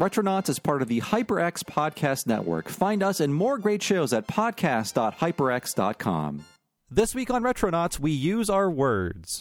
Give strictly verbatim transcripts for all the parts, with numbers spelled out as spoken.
Retronauts is part of the HyperX Podcast Network. Find us and more great shows at podcast dot hyperx dot com. This week on Retronauts, we use our words.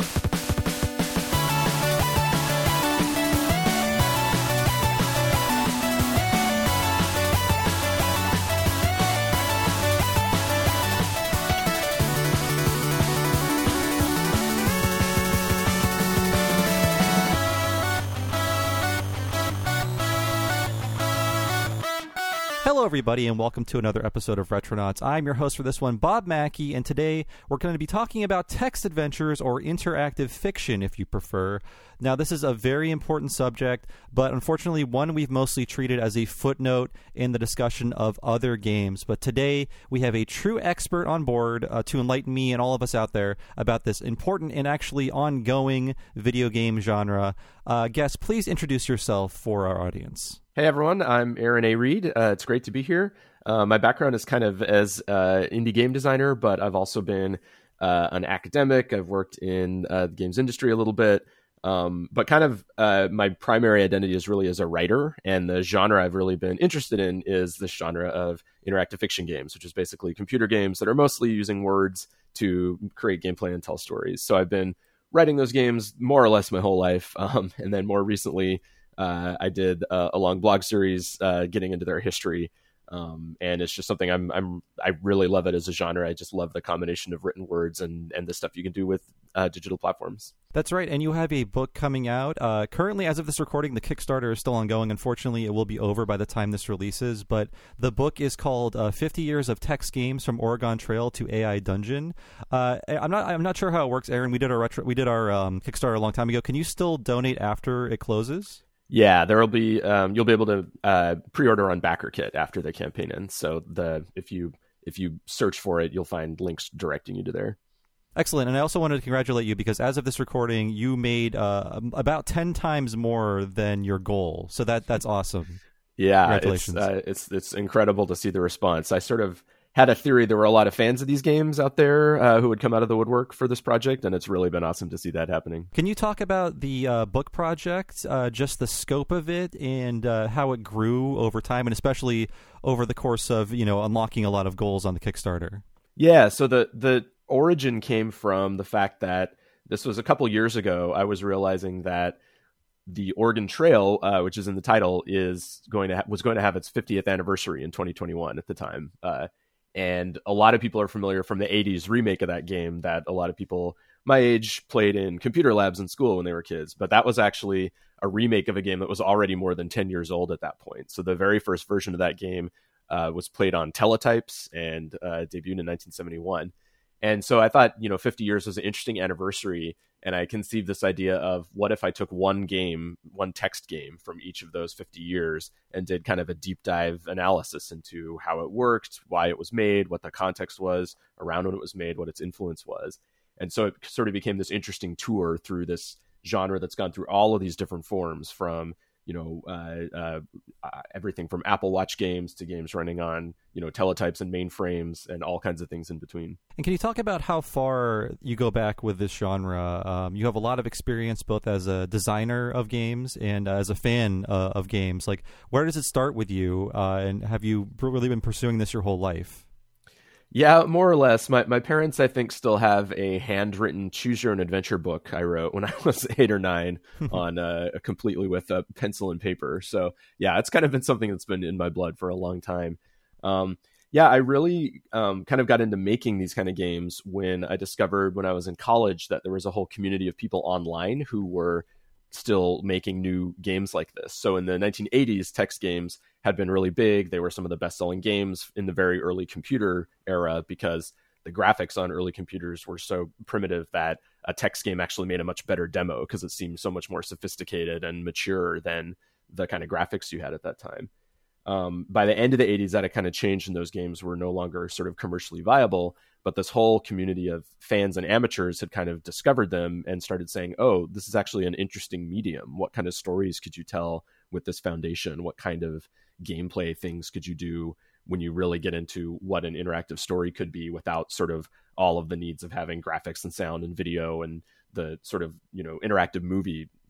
Hello, everybody, and welcome to another episode of Retronauts. I'm your host for this one, Bob Mackey, and today we're going to be talking about text adventures, or interactive fiction, if you prefer. Now, this is a very important subject, but unfortunately one we've mostly treated as a footnote in the discussion of other games. But today we have a true expert on board uh, to enlighten me and all of us out there about this important and actually ongoing video game genre. Uh, guest, please introduce yourself for our audience. Hey everyone, I'm Aaron A. Reed. Uh, it's great to be here. Uh, my background is kind of as uh, indie game designer, but I've also been uh, an academic. I've worked in uh, the games industry a little bit, um, but kind of uh, my primary identity is really as a writer, and the genre I've really been interested in is this genre of interactive fiction games, which is basically computer games that are mostly using words to create gameplay and tell stories. So I've been writing those games more or less my whole life, um, and then more recently, Uh, I did uh, a long blog series uh, getting into their history, um, and it's just something I'm I'm I really love it as a genre. I just love the combination of written words and and the stuff you can do with uh, digital platforms. That's right, and you have a book coming out. Uh, currently, as of this recording, the Kickstarter is still ongoing. Unfortunately, it will be over by the time this releases, but the book is called uh, fifty Years of Text Games from Oregon Trail to A I Dungeon. Uh, I'm not I'm not sure how it works, Aaron. We did our retro, we did our um, Kickstarter a long time ago. Can you still donate after it closes? Yeah, there will be. Um, you'll be able to uh, pre-order on BackerKit after the campaign ends. So the if you if you search for it, you'll find links directing you to there. Excellent, and I also wanted to congratulate you because as of this recording, you made uh, about ten times more than your goal. So that that's awesome. Yeah, congratulations. It's, uh, it's it's incredible to see the response. I sort of had a theory there were a lot of fans of these games out there uh, who would come out of the woodwork for this project, and it's really been awesome to see that happening. Can you talk about the uh, book project, uh, just the scope of it, and uh, how it grew over time, and especially over the course of, you know, unlocking a lot of goals on the Kickstarter? Yeah, so the the origin came from the fact that this was a couple years ago. I was realizing that the Oregon Trail, uh, which is in the title, is going to ha- was going to have its fiftieth anniversary in twenty twenty-one at the time. Uh, And a lot of people are familiar from the eighties remake of that game that a lot of people my age played in computer labs in school when they were kids. But that was actually a remake of a game that was already more than ten years old at that point. So the very first version of that game uh, was played on teletypes and uh, debuted in nineteen seventy-one. And so I thought, you know, fifty years was an interesting anniversary. And I conceived this idea of what if I took one game, one text game from each of those fifty years and did kind of a deep dive analysis into how it worked, why it was made, what the context was around when it was made, what its influence was. And so it sort of became this interesting tour through this genre that's gone through all of these different forms, from, you know, uh, uh, uh, everything from Apple Watch games to games running on, you know, teletypes and mainframes and all kinds of things in between. And can you talk about how far you go back with this genre? Um, you have a lot of experience both as a designer of games and uh, as a fan uh, of games. Like, where does it start with you? Uh, and have you really been pursuing this your whole life? Yeah, more or less. My my parents, I think, still have a handwritten Choose Your Own Adventure book I wrote when I was eight or nine on uh, completely with uh, pencil and paper. So yeah, it's kind of been something that's been in my blood for a long time. Um, yeah, I really um, kind of got into making these kind of games when I discovered when I was in college that there was a whole community of people online who were still making new games like this. So in the nineteen eighties, text games had been really big. They were some of the best-selling games in the very early computer era because the graphics on early computers were so primitive that a text game actually made a much better demo because it seemed so much more sophisticated and mature than the kind of graphics you had at that time. Um, by the end of the eighties, that had kind of changed, and those games were no longer sort of commercially viable. But this whole community of fans and amateurs had kind of discovered them and started saying, oh, this is actually an interesting medium. What kind of stories could you tell with this foundation? What kind of gameplay things could you do when you really get into what an interactive story could be without sort of all of the needs of having graphics and sound and video and the sort of, you know, interactive movie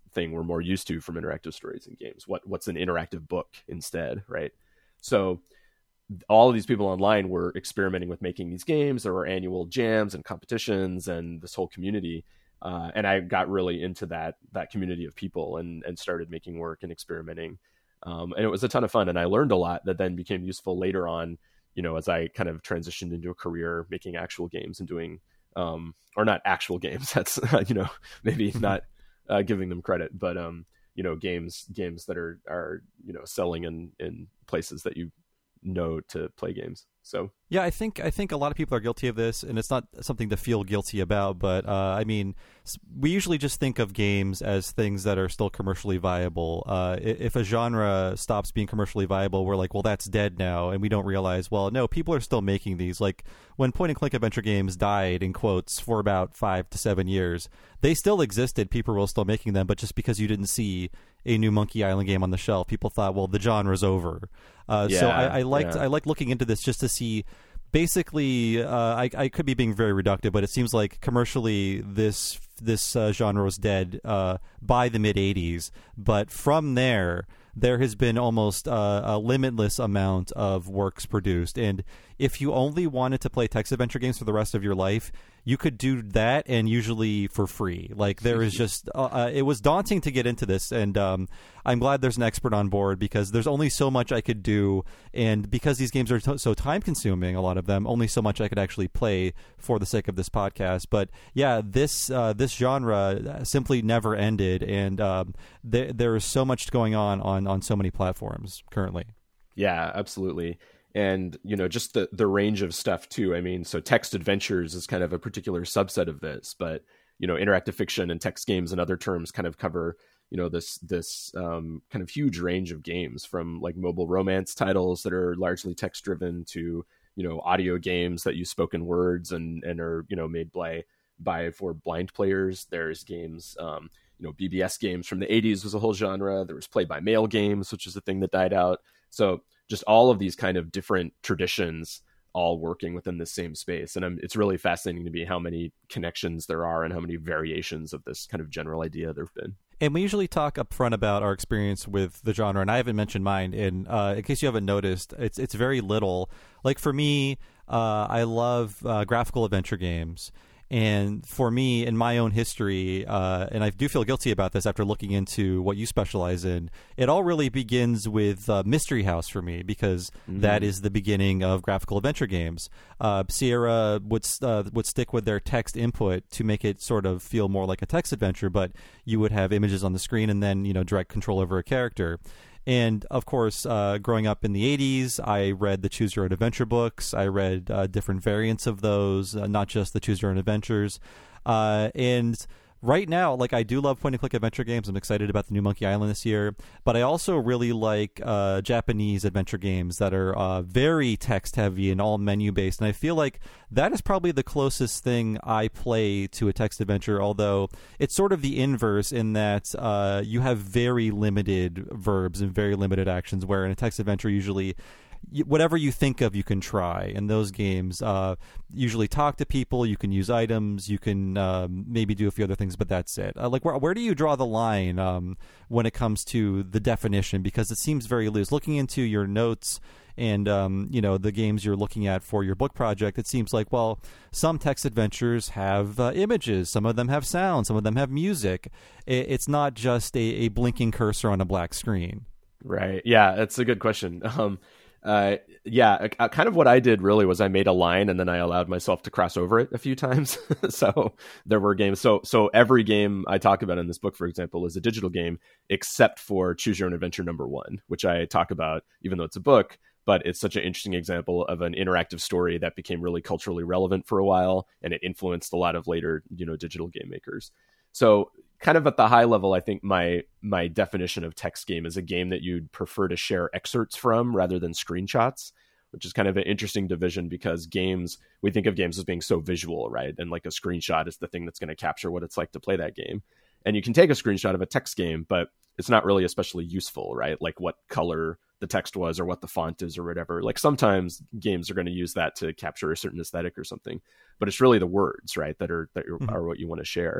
thing we're more used to from interactive stories in games. What what's an interactive book instead, right? So all of these people online were experimenting with making these games. There were annual jams and competitions and this whole community. Uh, and I got really into that that community of people and and started making work and experimenting. Um, and it was a ton of fun. And I learned a lot that then became useful later on, you know, as I kind of transitioned into a career making actual games and doing, um, or not actual games. That's, you know, maybe not uh, giving them credit, but, um, you know, games, games that are, are, you know, selling in, in places that you know to play games. So yeah, I think I think a lot of people are guilty of this, and it's not something to feel guilty about. But uh, I mean, we usually just think of games as things that are still commercially viable. Uh, if a genre stops being commercially viable, we're like, well, that's dead now, and we don't realize, well, no, people are still making these. Like when point and click adventure games died in quotes for about five to seven years, they still existed. People were still making them, but just because you didn't see a new Monkey Island game on the shelf, people thought, well, the genre's over. Uh, yeah, so I, I liked yeah. I liked looking into this just to see. Basically, uh, I, I could be being very reductive, but it seems like commercially this this uh, genre was dead uh, by the mid eighties. But from there, there has been almost uh, a limitless amount of works produced. And if you only wanted to play text adventure games for the rest of your life, you could do that, and usually for free. Like there is just, uh, uh, it was daunting to get into this, and um, I'm glad there's an expert on board because there's only so much I could do, and because these games are t- so time consuming, a lot of them, only so much I could actually play for the sake of this podcast. But yeah, this uh, this genre simply never ended, and um, there there is so much going on on on so many platforms currently. Yeah, absolutely. And, you know, just the, the range of stuff, too. I mean, so text adventures is kind of a particular subset of this. But, you know, interactive fiction and text games and other terms kind of cover, you know, this this um, kind of huge range of games, from like mobile romance titles that are largely text driven to, you know, audio games that use spoken words and, and are, you know, made by, by for blind players. There's games, um, you know, B B S games from the eighties was a whole genre. There was play by mail games, which is a thing that died out. So just all of these kind of different traditions all working within the same space. And I'm, it's really fascinating to me how many connections there are and how many variations of this kind of general idea there have been. And we usually talk up front about our experience with the genre, and I haven't mentioned mine. And uh, in case you haven't noticed, it's it's very little. Like for me, uh, I love uh, graphical adventure games. And for me, in my own history, uh, and I do feel guilty about this after looking into what you specialize in, it all really begins with uh, Mystery House for me, because mm-hmm. that is the beginning of graphical adventure games. Uh, Sierra would uh, would stick with their text input to make it sort of feel more like a text adventure, but you would have images on the screen and then, you know, direct control over a character. And, of course, uh, growing up in the eighties, I read the Choose Your Own Adventure books. I read uh, different variants of those, uh, not just the Choose Your Own Adventures. Uh, and right now, like, I do love point-and-click adventure games. I'm excited about the new Monkey Island this year. But I also really like uh, Japanese adventure games that are uh, very text-heavy and all menu-based. And I feel like that is probably the closest thing I play to a text adventure, although it's sort of the inverse in that uh, you have very limited verbs and very limited actions, where in a text adventure, usually whatever you think of, you can try. In those games, uh, usually talk to people, you can use items, you can um, maybe do a few other things, but that's it. Uh, like, where, where do you draw the line um, when it comes to the definition? Because it seems very loose. Looking into your notes and, um, you know, the games you're looking at for your book project, it seems like, well, some text adventures have uh, images, some of them have sound, some of them have music. It, it's not just a, a blinking cursor on a black screen. Right. Yeah, that's a good question. Um, Uh, yeah, uh, kind of what I did really was I made a line and then I allowed myself to cross over it a few times. So there were games. So so every game I talk about in this book, for example, is a digital game, except for Choose Your Own Adventure number one, which I talk about, even though it's a book. But it's such an interesting example of an interactive story that became really culturally relevant for a while, and it influenced a lot of later, you know, digital game makers. So kind of at the high level, I think my my definition of text game is a game that you'd prefer to share excerpts from rather than screenshots, which is kind of an interesting division because games, we think of games as being so visual, right? And like a screenshot is the thing that's going to capture what it's like to play that game. And you can take a screenshot of a text game, but it's not really especially useful, right? Like what color the text was or what the font is or whatever. Like sometimes games are going to use that to capture a certain aesthetic or something, but it's really the words, right, that are that are, mm-hmm. are what you want to share.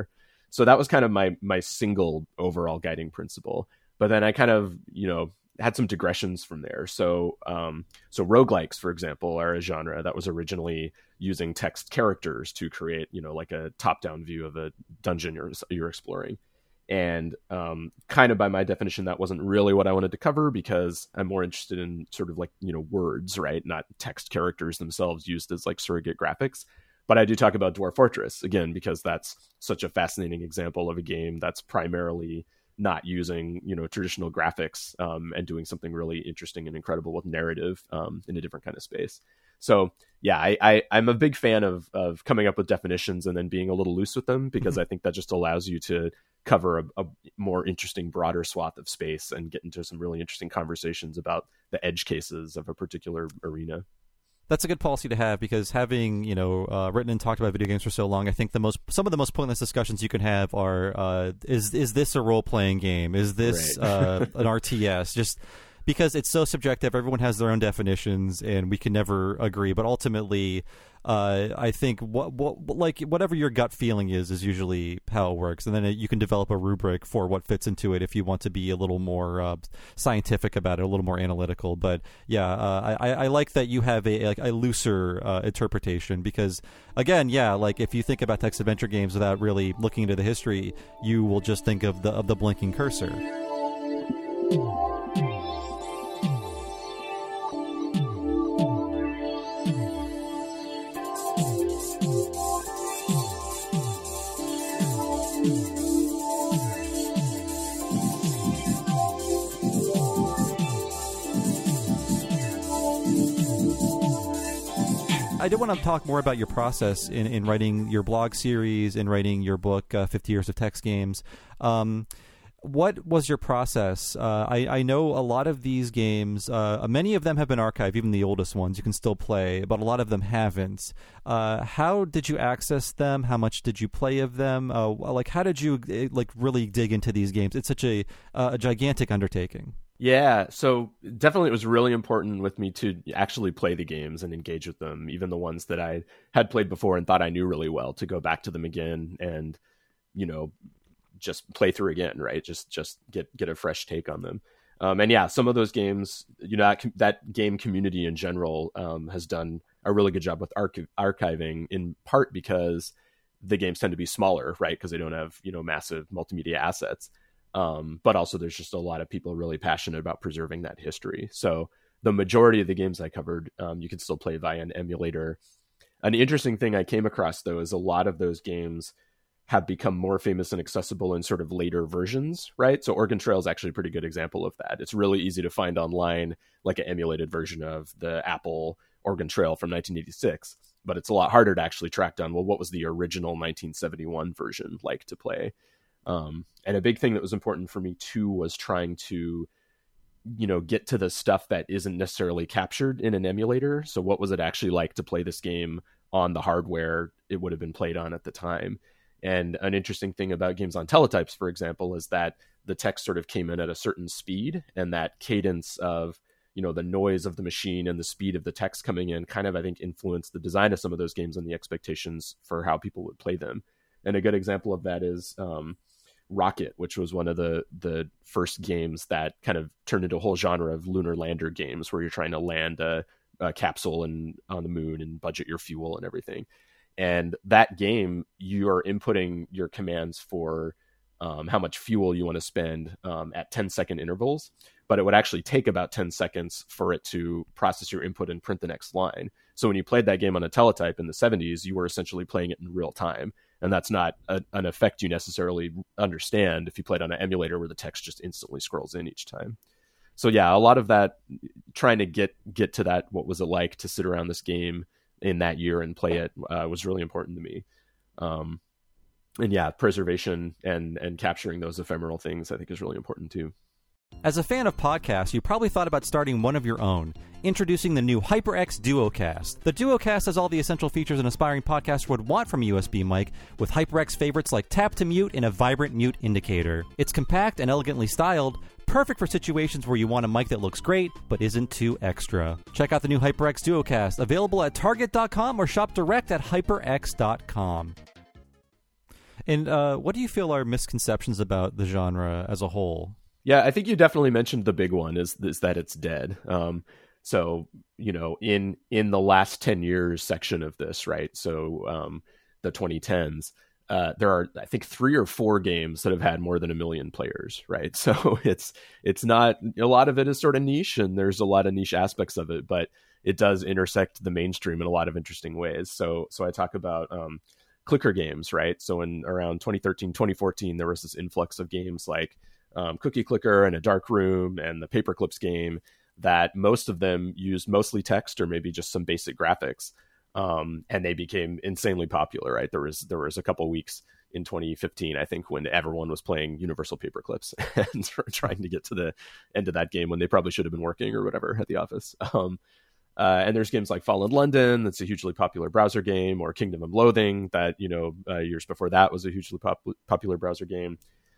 So that was kind of my my single overall guiding principle. But then I kind of, you know, had some digressions from there. So um, so roguelikes, for example, are a genre that was originally using text characters to create, you know, like a top-down view of a dungeon you're, you're exploring. And um, kind of by my definition, that wasn't really what I wanted to cover, because I'm more interested in sort of like, you know, words, right? Not text characters themselves used as like surrogate graphics. But I do talk about Dwarf Fortress, again, because that's such a fascinating example of a game that's primarily not using, you know, traditional graphics um, and doing something really interesting and incredible with narrative um, in a different kind of space. So yeah, I, I, I'm a big fan of of coming up with definitions and then being a little loose with them, because mm-hmm. I think that just allows you to cover a, a more interesting, broader swath of space and get into some really interesting conversations about the edge cases of a particular arena. That's a good policy to have, because having, you know, uh, written and talked about video games for so long, I think the most some of the most pointless discussions you can have are uh, is is this a role playing game? Is this right. uh, an R T S? Just because it's so subjective, everyone has their own definitions, and we can never agree. But ultimately, uh, I think what, what like whatever your gut feeling is is usually how it works, and then you can develop a rubric for what fits into it if you want to be a little more uh, scientific about it, a little more analytical. But yeah, uh, I, I like that you have a like a looser uh, interpretation, because again, yeah, like if you think about text adventure games without really looking into the history, you will just think of the of the blinking cursor. I did want to talk more about your process in, in writing your blog series, in writing your book, uh, fifty Years of Text Games. Um, what was your process? Uh, I, I know a lot of these games, uh, many of them have been archived, even the oldest ones you can still play, but a lot of them haven't. Uh, how did you access them? How much did you play of them? Uh, like, how did you like really dig into these games? It's such a, uh, a gigantic undertaking. Yeah, so definitely it was really important with me to actually play the games and engage with them, even the ones that I had played before and thought I knew really well, to go back to them again and, you know, just play through again, right? Just just get get a fresh take on them. Um, and yeah, some of those games, you know, that, that game community in general um, has done a really good job with archi- archiving, in part because the games tend to be smaller, right? Because they don't have, you know, massive multimedia assets. Um, but also there's just a lot of people really passionate about preserving that history. So the majority of the games I covered, um, you can still play via an emulator. An interesting thing I came across, though, is a lot of those games have become more famous and accessible in sort of later versions, right? So Oregon Trail is actually a pretty good example of that. It's really easy to find online, like an emulated version of the Apple Oregon Trail from nineteen eighty-six, but it's a lot harder to actually track down, well, what was the original nineteen seventy-one version like to play? Um, and a big thing that was important for me too was trying to, you know, get to the stuff that isn't necessarily captured in an emulator. So what was it actually like to play this game on the hardware it would have been played on at the time? And an interesting thing about games on teletypes, for example, is that the text sort of came in at a certain speed, and that cadence of, you know, the noise of the machine and the speed of the text coming in kind of, I think, influenced the design of some of those games and the expectations for how people would play them. And a good example of that is um, Rocket, which was one of the the first games that kind of turned into a whole genre of lunar lander games, where you're trying to land a, a capsule and on the moon and budget your fuel and everything. And that game, you are inputting your commands for um, how much fuel you want to spend um, at ten second intervals, but it would actually take about ten seconds for it to process your input and print the next line. So when you played that game on a teletype in the seventies, you were essentially playing it in real time. And that's not a, an effect you necessarily understand if you played on an emulator where the text just instantly scrolls in each time. So yeah, a lot of that, trying to get get to that, what was it like to sit around this game in that year and play it, uh, was really important to me. Um, and yeah, preservation and and capturing those ephemeral things, I think, is really important too. As a fan of podcasts, you probably thought about starting one of your own. Introducing the new HyperX Duocast. The Duocast has all the essential features an aspiring podcaster would want from a U S B mic, with HyperX favorites like tap to mute and a vibrant mute indicator. It's compact and elegantly styled, perfect for situations where you want a mic that looks great but isn't too extra. Check out the new HyperX Duocast, available at Target dot com or shop direct at HyperX dot com. And uh, what do you feel are misconceptions about the genre as a whole? Yeah, I think you definitely mentioned the big one is, is that it's dead. Um, so, you know, in in the last ten years section of this, right? So um, the twenty tens, uh, there are, I think, three or four games that have had more than a million players, right? So it's it's not, a lot of it is sort of niche, and there's a lot of niche aspects of it, but it does intersect the mainstream in a lot of interesting ways. So so I talk about um, clicker games, right? So in around twenty thirteen, twenty fourteen, there was this influx of games like Um, Cookie Clicker and A Dark Room and the Paperclips game that most of them used mostly text or maybe just some basic graphics. Um, and they became insanely popular, right? There was there was a couple of weeks in twenty fifteen, I think, when everyone was playing Universal Paperclips and trying to get to the end of that game when they probably should have been working or whatever at the office. Um, uh, and there's games like Fallen London, that's a hugely popular browser game, or Kingdom of Loathing, that, you know, uh, years before that was a hugely pop- popular browser game.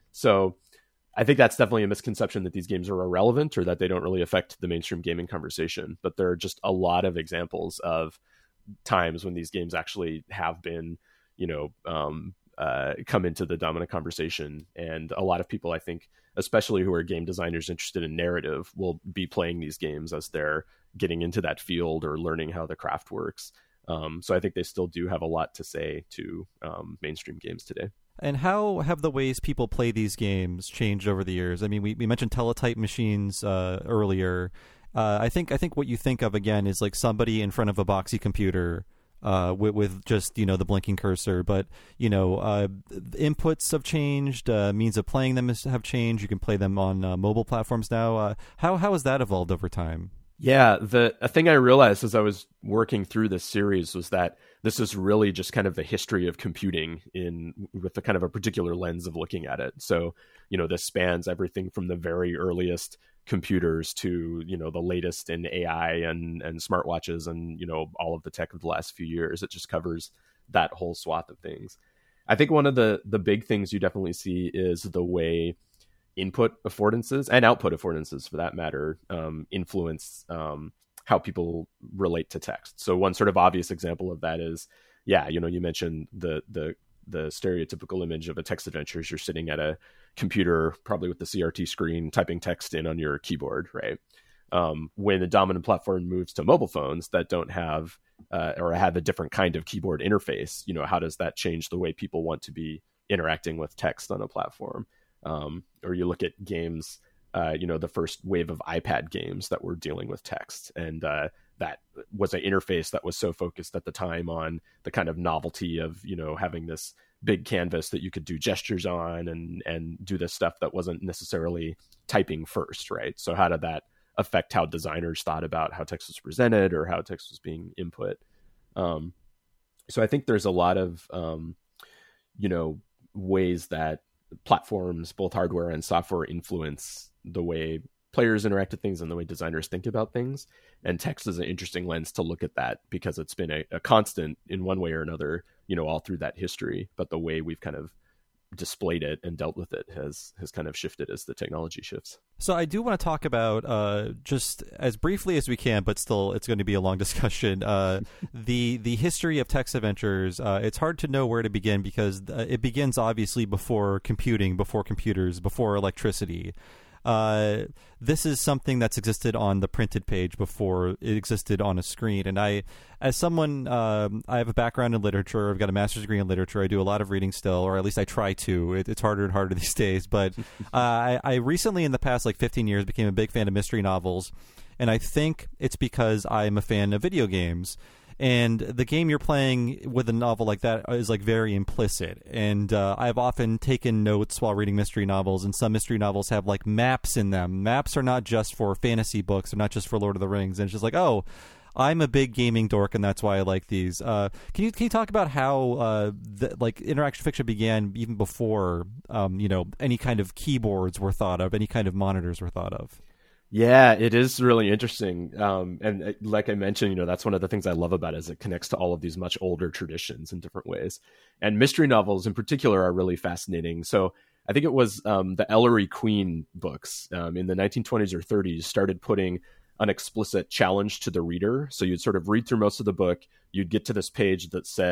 So I think that's definitely a misconception that these games are irrelevant or that they don't really affect the mainstream gaming conversation. But there are just a lot of examples of times when these games actually have been, you know, um, uh, come into the dominant conversation. And a lot of people, I think, especially who are game designers interested in narrative, will be playing these games as they're getting into that field or learning how the craft works. Um, so I think they still do have a lot to say to um, mainstream games today. And how have the ways people play these games changed over the years? I mean, we, we mentioned teletype machines uh, earlier. Uh, I think I think what you think of, again, is like somebody in front of a boxy computer uh, with, with just, you know, the blinking cursor. But, you know, uh, inputs have changed. Uh, means of playing them have changed. You can play them on uh, mobile platforms now. Uh, how how has that evolved over time? Yeah, the a thing I realized as I was working through this series was that this is really just kind of the history of computing in with a kind of a particular lens of looking at it. So, you know, this spans everything from the very earliest computers to, you know, the latest in A I and, and smartwatches and, you know, all of the tech of the last few years. It just covers that whole swath of things. I think one of the, the big things you definitely see is the way input affordances and output affordances, for that matter, um, influence um, how people relate to text. So one sort of obvious example of that is, yeah, you know, you mentioned the the the stereotypical image of a text adventure is you're sitting at a computer, probably with the C R T screen, typing text in on your keyboard, right? Um, when the dominant platform moves to mobile phones that don't have uh, or have a different kind of keyboard interface, you know, how does that change the way people want to be interacting with text on a platform? Um, or you look at games, uh, you know, the first wave of iPad games that were dealing with text. And uh, that was an interface that was so focused at the time on the kind of novelty of, you know, having this big canvas that you could do gestures on and, and do this stuff that wasn't necessarily typing first, right? So how did that affect how designers thought about how text was presented or how text was being input? Um, so I think there's a lot of, um, you know, ways that platforms, both hardware and software, influence the way players interact with things and the way designers think about things. And text is an interesting lens to look at that because it's been a, a constant in one way or another, you know, all through that history. But the way we've kind of displayed it and dealt with it has has kind of shifted as the technology shifts. So I do want to talk about, uh, just as briefly as we can, but still it's going to be a long discussion, uh, the the history of text adventures. Uh, it's hard to know where to begin because it begins obviously before computing, before computers, before electricity. Uh, this is something that's existed on the printed page before it existed on a screen. And I, as someone, um, I have a background in literature. I've got a master's degree in literature. I do a lot of reading still, or at least I try to. It, it's harder and harder these days. But uh, I, I recently, in the past like fifteen years, became a big fan of mystery novels. And I think it's because I'm a fan of video games. And the game you're playing with a novel like that is like very implicit. And uh, I've often taken notes while reading mystery novels, and some mystery novels have like maps in them. Maps are not just for fantasy books, they're not just for Lord of the Rings. And it's just like, oh, I'm a big gaming dork, and that's why I like these. Uh, can you can you talk about how uh, the, like interaction fiction began even before um, you know, any kind of keyboards were thought of, any kind of monitors were thought of? Yeah, it is really interesting. Um, and like I mentioned, you know, that's one of the things I love about it is it connects to all of these much older traditions in different ways. And mystery novels in particular are really fascinating. So I think it was um, the Ellery Queen books um, in the nineteen twenties or thirties started putting an explicit challenge to the reader. So you'd sort of read through most of the book. You'd get to this page that said,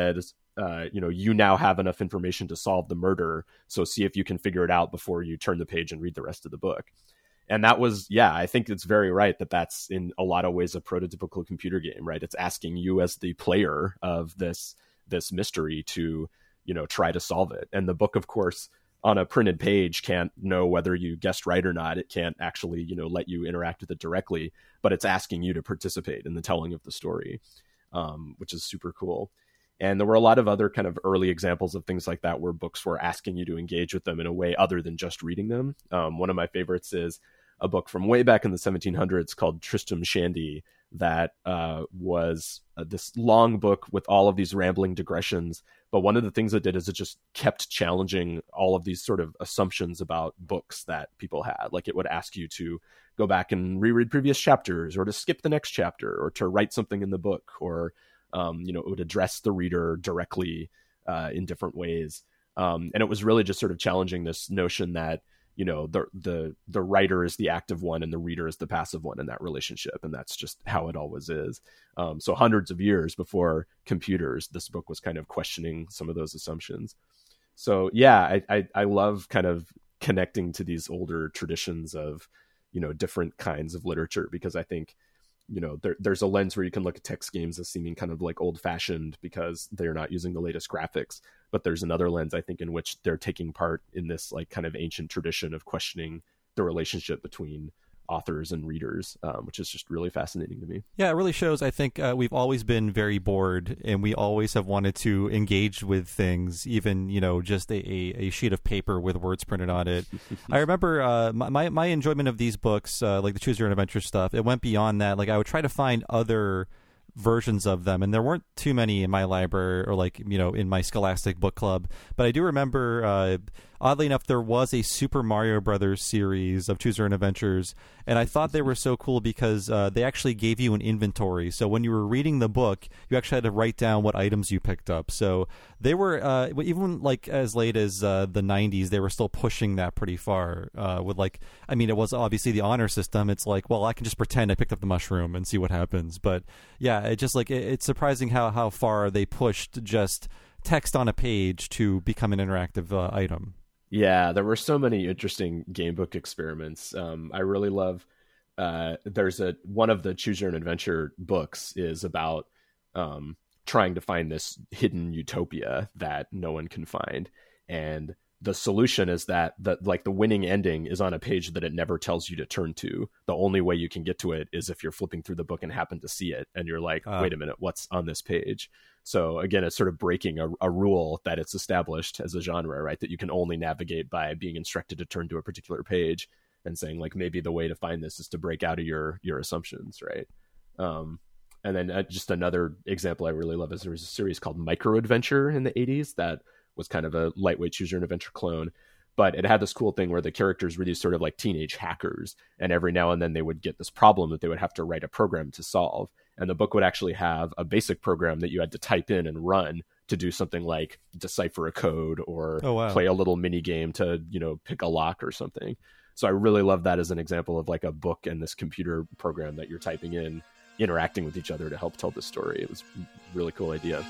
uh, you know, you now have enough information to solve the murder. So see if you can figure it out before you turn the page and read the rest of the book. And that was, yeah, I think it's very right that that's in a lot of ways a prototypical computer game, right? It's asking you as the player of this this mystery to, you know, try to solve it. And the book, of course, on a printed page can't know whether you guessed right or not. It can't actually, you know, let you interact with it directly, but it's asking you to participate in the telling of the story, um, which is super cool. And there were a lot of other kind of early examples of things like that where books were asking you to engage with them in a way other than just reading them. Um, one of my favorites is a book from way back in the seventeen hundreds called Tristram Shandy that uh, was uh, this long book with all of these rambling digressions. But one of the things it did is it just kept challenging all of these sort of assumptions about books that people had. Like it would ask you to go back and reread previous chapters, or to skip the next chapter, or to write something in the book, or Um, you know, it would address the reader directly uh, in different ways. Um, and it was really just sort of challenging this notion that, you know, the, the, the writer is the active one and the reader is the passive one in that relationship. And that's just how it always is. Um, so hundreds of years before computers, this book was kind of questioning some of those assumptions. So yeah, I, I, I love kind of connecting to these older traditions of, you know, different kinds of literature, because I think, you know, there, there's a lens where you can look at text games as seeming kind of like old fashioned because they're not using the latest graphics. But there's another lens, I think, in which they're taking part in this like kind of ancient tradition of questioning the relationship between authors and readers, um, which is just really fascinating to me. Yeah, it really shows. I think uh, we've always been very bored, and we always have wanted to engage with things, even, you know, just a, a, a sheet of paper with words printed on it. I remember uh, my, my enjoyment of these books, uh, like the Choose Your Own Adventure stuff, it went beyond that. Like I would try to find other versions of them, and there weren't too many in my library or like, you know, in my Scholastic book club. But I do remember, uh, oddly enough, there was a Super Mario Brothers series of Choose Your Own Adventures, and I thought they were so cool because uh, they actually gave you an inventory. So when you were reading the book, you actually had to write down what items you picked up. So they were, uh, even like as late as uh, the nineties, they were still pushing that pretty far uh, with like, I mean, it was obviously the honor system. It's like, well, I can just pretend I picked up the mushroom and see what happens. But yeah, it just like, it, it's surprising how, how far they pushed just text on a page to become an interactive uh, item. Yeah, there were so many interesting gamebook experiments. Um, I really love, uh, there's a, one of the Choose Your Own Adventure books is about um, trying to find this hidden utopia that no one can find. And the solution is that the, like the winning ending is on a page that it never tells you to turn to. The only way you can get to it is if you're flipping through the book and happen to see it. And you're like, uh, wait a minute, what's on this page? So again, it's sort of breaking a, a rule that it's established as a genre, right? That you can only navigate by being instructed to turn to a particular page, and saying like, maybe the way to find this is to break out of your, your assumptions, right? Um, and then uh, just another example I really love is there was a series called Micro Adventure in the eighties that was kind of a lightweight Choose Your Own Adventure clone. But it had this cool thing where the characters were these sort of like teenage hackers. And every now and then they would get this problem that they would have to write a program to solve. And the book would actually have a basic program that you had to type in and run to do something like decipher a code or oh, wow. play a little mini game to, you know, pick a lock or something. So I really love that as an example of like a book and this computer program that you're typing in, interacting with each other to help tell the story. It was a really cool idea.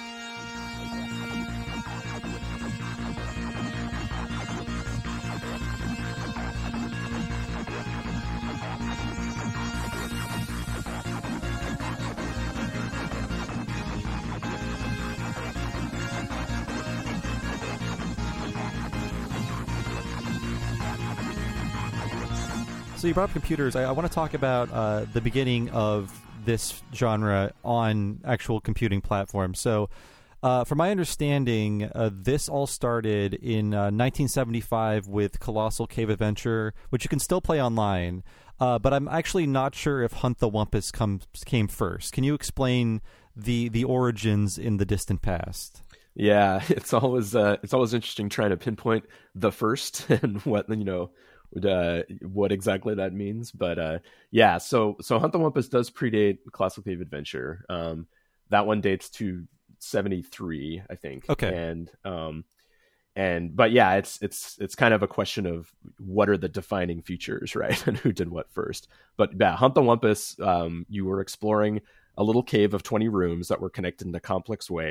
So you brought up computers. I, I want to talk about uh, the beginning of this genre on actual computing platforms. So uh, from my understanding, uh, this all started in uh, nineteen seventy-five with Colossal Cave Adventure, which you can still play online. Uh, but I'm actually not sure if Hunt the Wumpus comes, came first. Can you explain the the origins in the distant past? Yeah, it's always uh, it's always interesting trying to pinpoint the first and what, you know, Uh, what exactly that means. But uh, yeah, so so Hunt the Wumpus does predate Colossal Cave Adventure. Um, that one dates to seventy-three, I think. Okay. And um, and but yeah, it's it's it's kind of a question of what are the defining features, right? And who did what first. But yeah, Hunt the Wumpus, um, you were exploring a little cave of twenty rooms that were connected in a complex way.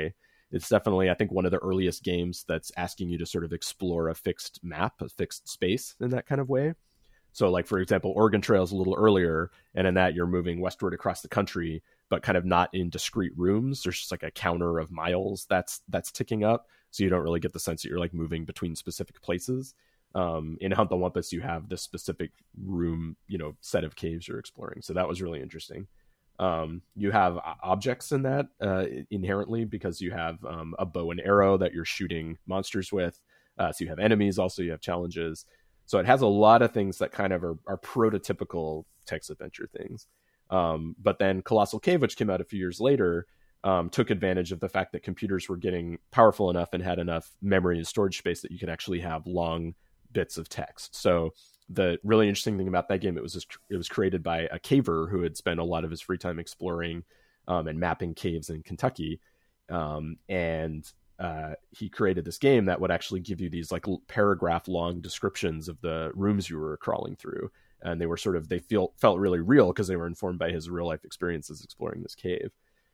it's definitely, I think, one of the earliest games that's asking you to sort of explore a fixed map, a fixed space in that kind of way. So like, for example, Oregon Trail is a little earlier, and in that you're moving westward across the country, but kind of not in discrete rooms. There's just like a counter of miles that's that's ticking up. So you don't really get the sense that you're like moving between specific places. Um, in Hunt the Wumpus, you have this specific room, you know, set of caves you're exploring. So that was really interesting. Um, you have objects in that uh, inherently, because you have um, a bow and arrow that you're shooting monsters with. Uh, so you have enemies, also you have challenges. So it has a lot of things that kind of are, are prototypical text adventure things. Um, but then Colossal Cave, which came out a few years later, um, took advantage of the fact that computers were getting powerful enough and had enough memory and storage space that you can actually have long bits of text. So the really interesting thing about that game, it was just, it was created by a caver who had spent a lot of his free time exploring um, and mapping caves in Kentucky. Um, and uh, he created this game that would actually give you these like paragraph long descriptions of the rooms you were crawling through. And they were sort of, they feel, felt really real because they were informed by his real life experiences exploring this cave.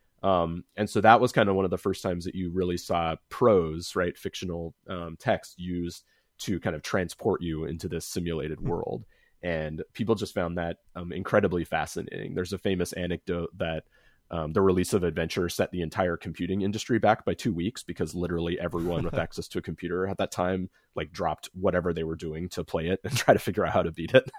Um, and so that was kind of one of the first times that you really saw prose, right? Fictional um, text used to kind of transport you into this simulated world. And people just found that um, incredibly fascinating. There's a famous anecdote that um, the release of Adventure set the entire computing industry back by two weeks because literally everyone with access to a computer at that time like dropped whatever they were doing to play it and try to figure out how to beat it.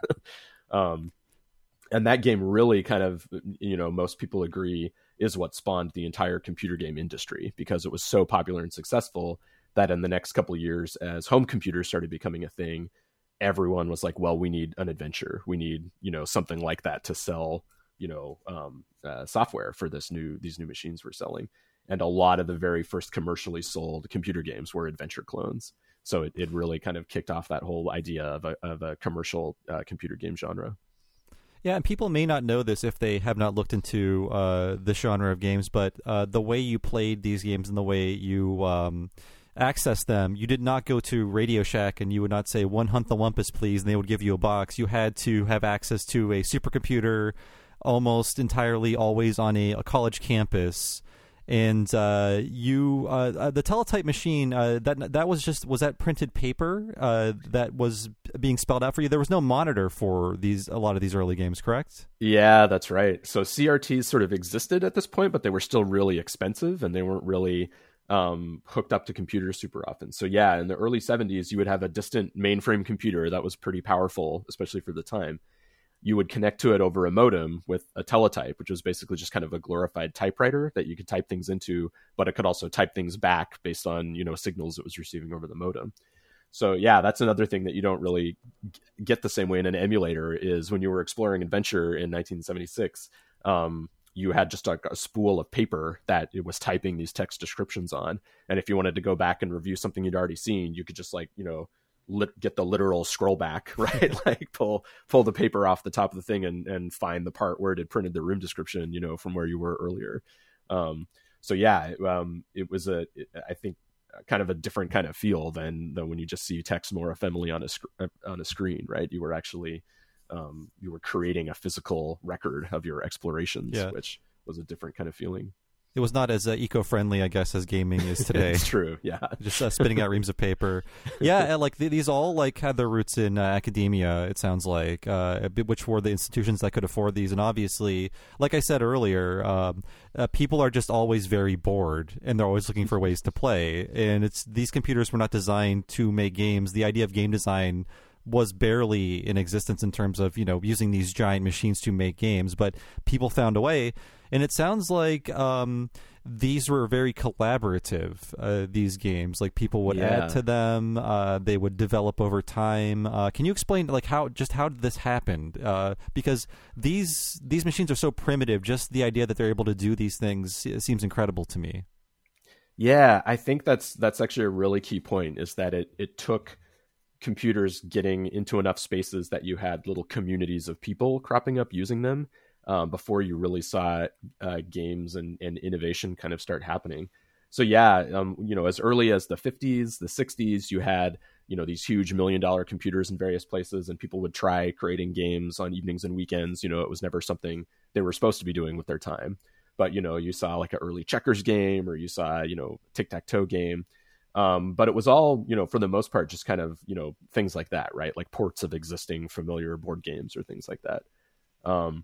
um, and that game really kind of, you know, most people agree is what spawned the entire computer game industry, because it was so popular and successful that in the next couple of years, as home computers started becoming a thing, everyone was like, well, we need an adventure. We need, you know, something like that to sell, you know, um, uh, software for this new, these new machines we're selling. And a lot of the very first commercially sold computer games were adventure clones. So it, it really kind of kicked off that whole idea of a, of a commercial uh, computer game genre. Yeah, and people may not know this if they have not looked into uh, the genre of games, but uh, the way you played these games and the way you um, access them, you did not go to Radio Shack and you would not say, one Hunt the Wumpus, please, and they would give you a box. You had to have access to a supercomputer almost entirely always on a, a college campus. And uh, you, uh, the teletype machine, uh, that that was just, was that printed paper uh, that was being spelled out for you? There was no monitor for these, a lot of these early games, correct? Yeah, that's right. So C R Ts sort of existed at this point, but they were still really expensive and they weren't really um, hooked up to computers super often. So yeah, in the early seventies, you would have a distant mainframe computer that was pretty powerful, especially for the time. You would connect to it over a modem with a teletype, which was basically just kind of a glorified typewriter that you could type things into, but it could also type things back based on, you know, signals it was receiving over the modem. So yeah, that's another thing that you don't really get the same way in an emulator is when you were exploring Adventure in nineteen seventy-six, um, you had just a, a spool of paper that it was typing these text descriptions on. And if you wanted to go back and review something you'd already seen, you could just like, you know, Lit, get the literal scroll back, right? Like pull pull the paper off the top of the thing and and find the part where it had printed the room description, you know, from where you were earlier. Um, so yeah, it, um, it was a, it, I think, kind of a different kind of feel than than when you just see text more ephemerally on a sc- on a screen, right? You were actually um, you were creating a physical record of your explorations, yeah. Which was a different kind of feeling. It was not as uh, eco-friendly, I guess, as gaming is today. It's true, yeah. Just uh, spitting out reams of paper. Yeah, like th- these all like had their roots in uh, academia, it sounds like, uh, which were the institutions that could afford these. And obviously, like I said earlier, um, uh, people are just always very bored, and they're always looking for ways to play. And it's these computers were not designed to make games. The idea of game design was barely in existence in terms of, you know, using these giant machines to make games, but people found a way. And it sounds like um, these were very collaborative, uh, these games. Like people would yeah. add to them, uh, they would develop over time. Uh, can you explain like how just how did this happen? Uh, because these these machines are so primitive, just the idea that they're able to do these things seems incredible to me. Yeah, I think that's that's actually a really key point, is that it it took computers getting into enough spaces that you had little communities of people cropping up using them um, before you really saw uh, games and, and innovation kind of start happening. So yeah, um, you know, as early as the fifties, the sixties, you had, you know, these huge million dollar computers in various places, and people would try creating games on evenings and weekends. You know, it was never something they were supposed to be doing with their time. but, you know, you saw like an early checkers game, or you saw, you know, tic-tac-toe game. Um, but it was all, you know, for the most part, just kind of, you know, things like that, right? Like ports of existing familiar board games or things like that. Um,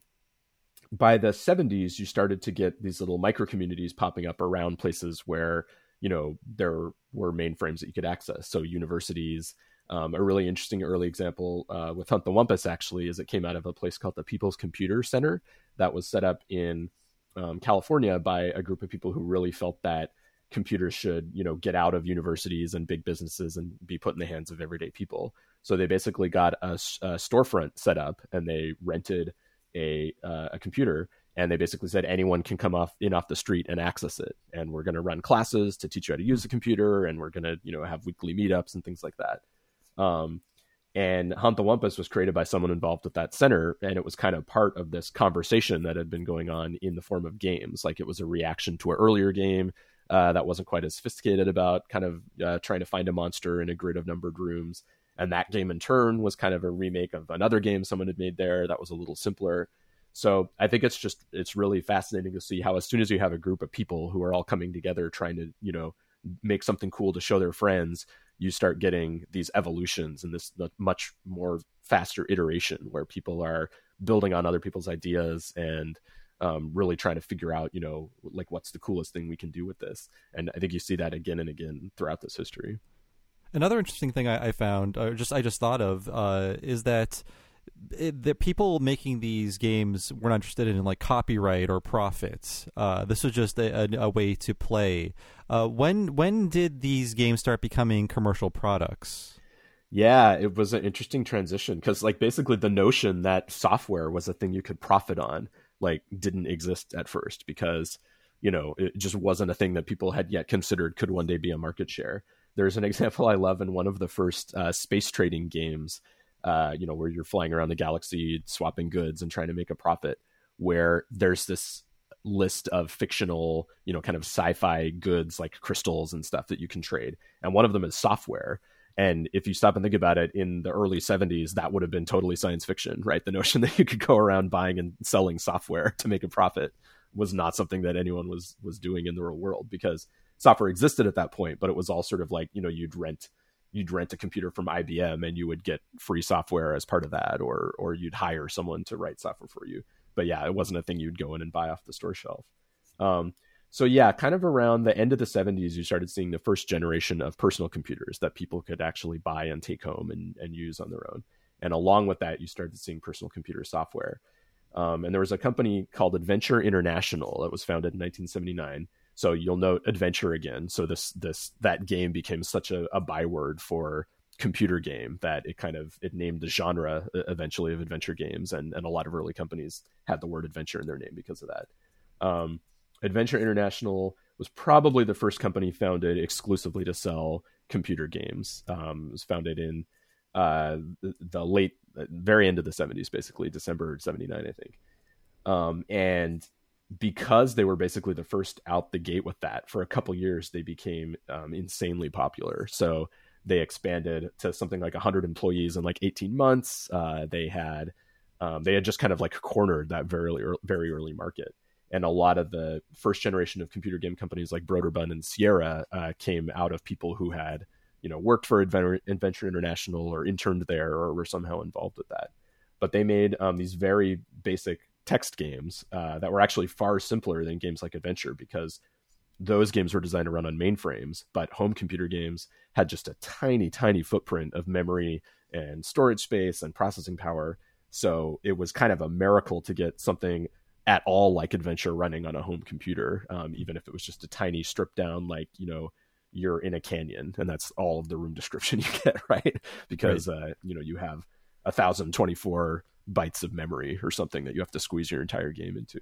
by the seventies, you started to get these little micro communities popping up around places where, you know, there were mainframes that you could access. So universities, um, a really interesting early example uh, with Hunt the Wumpus actually is it came out of a place called the People's Computer Center that was set up in um, California by a group of people who really felt that computers should, you know, get out of universities and big businesses and be put in the hands of everyday people. So they basically got a, a storefront set up, and they rented a uh, a computer, and they basically said anyone can come off in off the street and access it. And we're going to run classes to teach you how to use the computer, and we're going to, you know, have weekly meetups and things like that. Um, and Hunt the Wumpus was created by someone involved with that center, and it was kind of part of this conversation that had been going on in the form of games. Like it was a reaction to an earlier game Uh, that wasn't quite as sophisticated about kind of uh, trying to find a monster in a grid of numbered rooms. And that game in turn was kind of a remake of another game someone had made there that was a little simpler. So I think it's just, it's really fascinating to see how as soon as you have a group of people who are all coming together trying to, you know, make something cool to show their friends, you start getting these evolutions and this much more faster iteration where people are building on other people's ideas and Um, really trying to figure out, you know, like what's the coolest thing we can do with this. And I think you see that again and again throughout this history. Another interesting thing I, I found, or just I just thought of, uh, is that it, the people making these games weren't interested in like copyright or profits. Uh, this was just a, a, a way to play. Uh, when when did these games start becoming commercial products? Yeah, it was an interesting transition because, like, basically the notion that software was a thing you could profit on, like, didn't exist at first because, you know, it just wasn't a thing that people had yet considered could one day be a market share. There's an example I love in one of the first uh, space trading games, uh, you know, where you're flying around the galaxy, swapping goods and trying to make a profit, where there's this list of fictional, you know, kind of sci-fi goods like crystals and stuff that you can trade. And one of them is software. And if you stop and think about it, in the early seventies, that would have been totally science fiction, right? The notion that you could go around buying and selling software to make a profit was not something that anyone was was doing in the real world, because software existed at that point, but it was all sort of like, you know, you'd rent you'd rent a computer from I B M and you would get free software as part of that, or or you'd hire someone to write software for you. But yeah, it wasn't a thing you'd go in and buy off the store shelf. Um, So yeah, kind of around the end of the seventies, you started seeing the first generation of personal computers that people could actually buy and take home and, and use on their own. And along with that, you started seeing personal computer software. Um, and there was a company called Adventure International that was founded in nineteen seventy-nine. So you'll note adventure again. So this this that game became such a, a byword for computer game that it kind of it named the genre eventually of adventure games. And, and a lot of early companies had the word adventure in their name because of that. Um, Adventure International was probably the first company founded exclusively to sell computer games. Um, it was founded in uh, the, the late, very end of the seventies, basically December seventy-nine, I think. Um, and because they were basically the first out the gate with that, for a couple years, they became um, insanely popular. So they expanded to something like one hundred employees in like eighteen months. Uh, they had um, they had just kind of like cornered that very early, very early market. And a lot of the first generation of computer game companies like Broderbund and Sierra uh, came out of people who had, you know, worked for Adventure, Adventure International or interned there or were somehow involved with that. But they made um, these very basic text games uh, that were actually far simpler than games like Adventure, because those games were designed to run on mainframes, but home computer games had just a tiny, tiny footprint of memory and storage space and processing power. So it was kind of a miracle to get something at all like Adventure running on a home computer, um, even if it was just a tiny stripped down, like, you know, you're in a canyon and that's all of the room description you get, right? Because, right. Uh, you know, you have one thousand twenty-four bytes of memory or something that you have to squeeze your entire game into.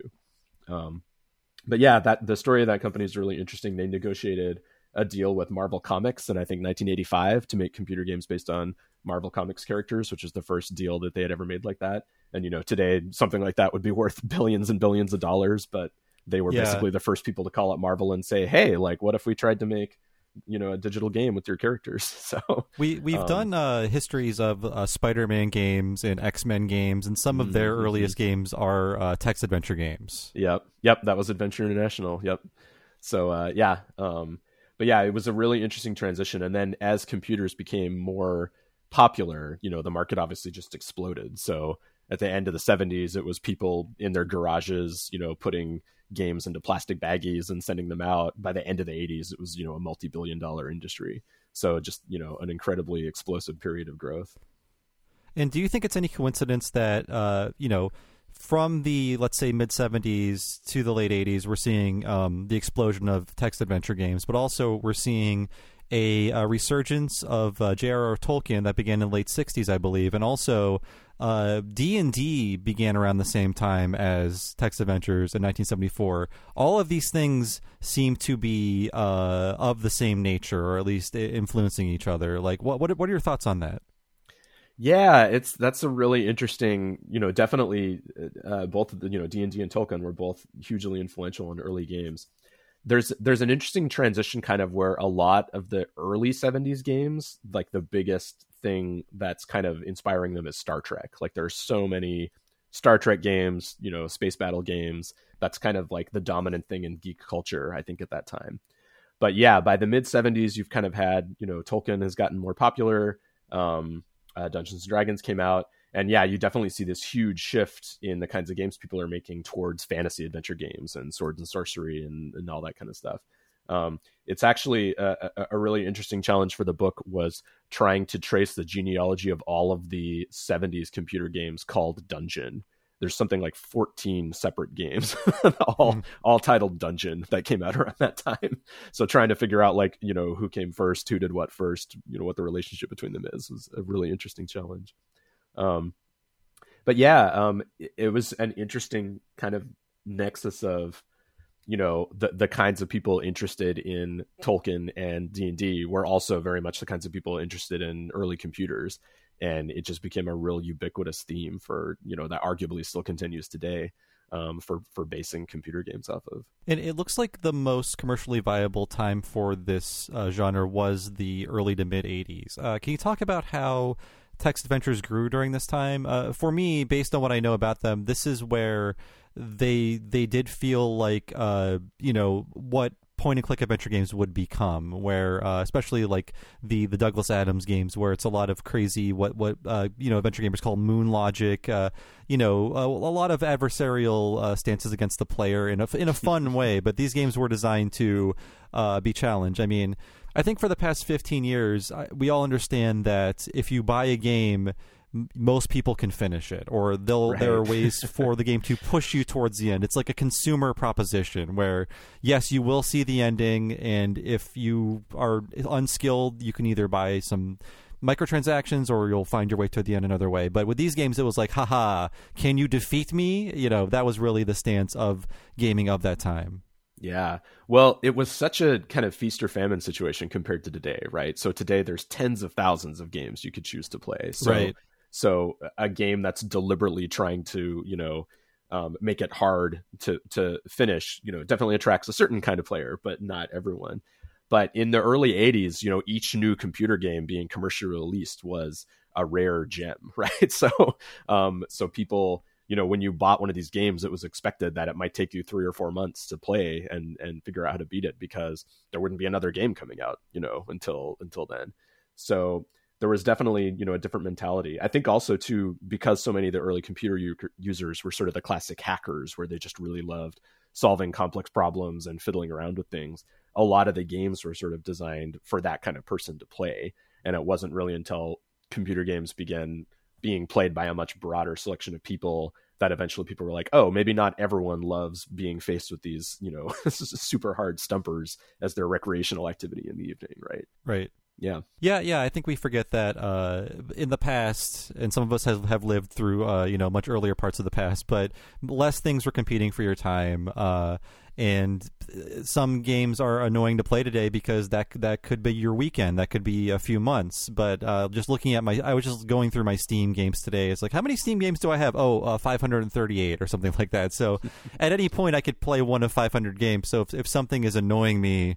Um, but yeah, that the story of that company is really interesting. They negotiated a deal with Marvel Comics in, I think, nineteen eighty-five to make computer games based on Marvel Comics characters, which is the first deal that they had ever made like that. And, you know, today something like that would be worth billions and billions of dollars, but they were yeah. basically the first people to call up Marvel and say, hey, like, what if we tried to make you know, a digital game with your characters. So we we've um, done uh, histories of uh, Spider-Man games and X-Men games, and some of their mm-hmm. earliest games are uh, text adventure games. Yep, yep, that was Adventure International. Yep. So uh, yeah, um, but yeah, it was a really interesting transition. And then as computers became more popular, you know, the market obviously just exploded. So at the end of the seventies, it was people in their garages, you know, putting games into plastic baggies and sending them out. By the end of the eighties, it was, you know, a multi-billion dollar industry. So just, you know, an incredibly explosive period of growth. And do you think it's any coincidence that, uh, you know, from the, let's say, mid-seventies to the late eighties, we're seeing um, the explosion of text adventure games, but also we're seeing a, a resurgence of uh, J R R Tolkien that began in the late sixties, I believe, and also uh, D and D began around the same time as text adventures in nineteen seventy-four. All of these things seem to be uh, of the same nature, or at least influencing each other. Like, what what what are your thoughts on that? Yeah, it's that's a really interesting, you know, definitely uh, both of the, you know, D and D and Tolkien were both hugely influential in early games. There's there's an interesting transition kind of where a lot of the early seventies games, like the biggest thing that's kind of inspiring them is Star Trek. Like there's so many Star Trek games, you know, space battle games. That's kind of like the dominant thing in geek culture, I think, at that time. But yeah, by the mid seventies, you've kind of had, you know, Tolkien has gotten more popular. Um, uh, Dungeons and Dragons came out. And yeah, you definitely see this huge shift in the kinds of games people are making towards fantasy adventure games and swords and sorcery and, and all that kind of stuff. Um, it's actually a, a really interesting challenge for the book was trying to trace the genealogy of all of the seventies computer games called Dungeon. There's something like fourteen separate games, all mm. all titled Dungeon, that came out around that time. So trying to figure out, like, you know, who came first, who did what first, you know, what the relationship between them is, was a really interesting challenge. Um, but yeah, um, it, it was an interesting kind of nexus of, you know, the, the kinds of people interested in Tolkien and D and D were also very much the kinds of people interested in early computers. And it just became a real ubiquitous theme for, you know, that arguably still continues today, um, for, for basing computer games off of. And it looks like the most commercially viable time for this uh, genre was the early to mid eighties. Uh, can you talk about how text adventures grew during this time? Uh, for me, based on what I know about them, this is where they they did feel like, uh, you know, what point and click adventure games would become, where uh, especially like the the Douglas Adams games, where it's a lot of crazy what what uh, you know, adventure gamers call moon logic, uh, you know, a, a lot of adversarial uh, stances against the player in a in a fun way. But these games were designed to uh, be challenged. I mean, I think for the past fifteen years, I, we all understand that if you buy a game, m- most people can finish it, or they'll right. there are ways for the game to push you towards the end. It's like a consumer proposition where, yes, you will see the ending, and if you are unskilled, you can either buy some microtransactions or you'll find your way to the end another way. But with these games, it was like, haha, can you defeat me? You know, that was really the stance of gaming of that time. Yeah. Well, it was such a kind of feast or famine situation compared to today, right? So today there's tens of thousands of games you could choose to play. So, right. So a game that's deliberately trying to, you know, um, make it hard to, to finish, you know, definitely attracts a certain kind of player, but not everyone. But in the early eighties, you know, each new computer game being commercially released was a rare gem, right? So, um, so people, you know, when you bought one of these games, it was expected that it might take you three or four months to play and, and figure out how to beat it, because there wouldn't be another game coming out, you know, until, until then. So there was definitely, you know, a different mentality. I think also too, because so many of the early computer u- users were sort of the classic hackers, where they just really loved solving complex problems and fiddling around with things. A lot of the games were sort of designed for that kind of person to play. And it wasn't really until computer games began being played by a much broader selection of people that eventually people were like, oh, maybe not everyone loves being faced with these, you know, super hard stumpers as their recreational activity in the evening. Right. Right. Yeah. Yeah. Yeah. I think we forget that uh, in the past, and some of us have, have lived through, uh, you know, much earlier parts of the past, but less things were competing for your time. Uh, and some games are annoying to play today because that that could be your weekend. That could be a few months. But uh, just looking at my, I was just going through my Steam games today. It's like, how many Steam games do I have? Oh, uh, five hundred thirty-eight or something like that. So at any point I could play one of five hundred games. So if, if something is annoying me,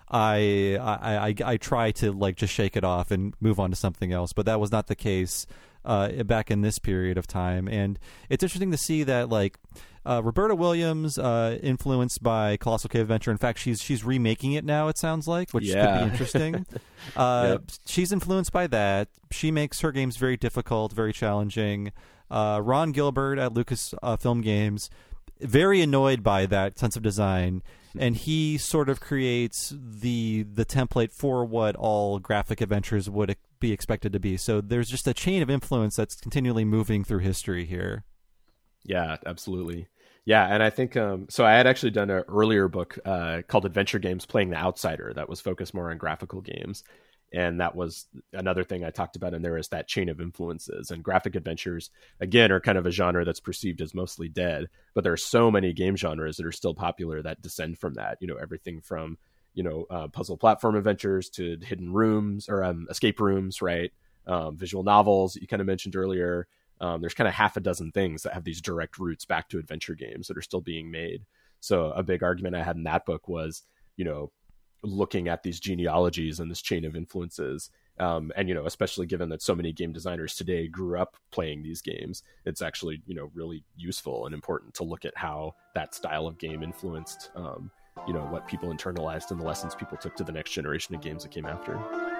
I, I I I try to like just shake it off and move on to something else. But that was not the case uh, back in this period of time. And it's interesting to see that like uh, Roberta Williams, uh, influenced by Colossal Cave Adventure. In fact, she's she's remaking it now. It sounds like, which yeah. could be interesting. uh, yep. She's influenced by that. She makes her games very difficult, very challenging. Uh, Ron Gilbert at Lucas uh, Film Games, very annoyed by that sense of design, and he sort of creates the the template for what all graphic adventures would be expected to be. So there's just a chain of influence that's continually moving through history here. Yeah, absolutely. Yeah, and I think um, so. I had actually done an earlier book uh, called Adventure Games Playing the Outsider that was focused more on graphical games. And that was another thing I talked about in there, is that chain of influences. And graphic adventures, again, are kind of a genre that's perceived as mostly dead. But there are so many game genres that are still popular that descend from that. You know, everything from, you know, uh, puzzle platform adventures to hidden rooms or um, escape rooms, right? Um, visual novels that you kind of mentioned earlier. Um, there's kind of half a dozen things that have these direct roots back to adventure games that are still being made. So a big argument I had in that book was, you know, looking at these genealogies and this chain of influences. Um, and, you know, especially given that so many game designers today grew up playing these games, it's actually, you know, really useful and important to look at how that style of game influenced, um, you know, what people internalized and the lessons people took to the next generation of games that came after.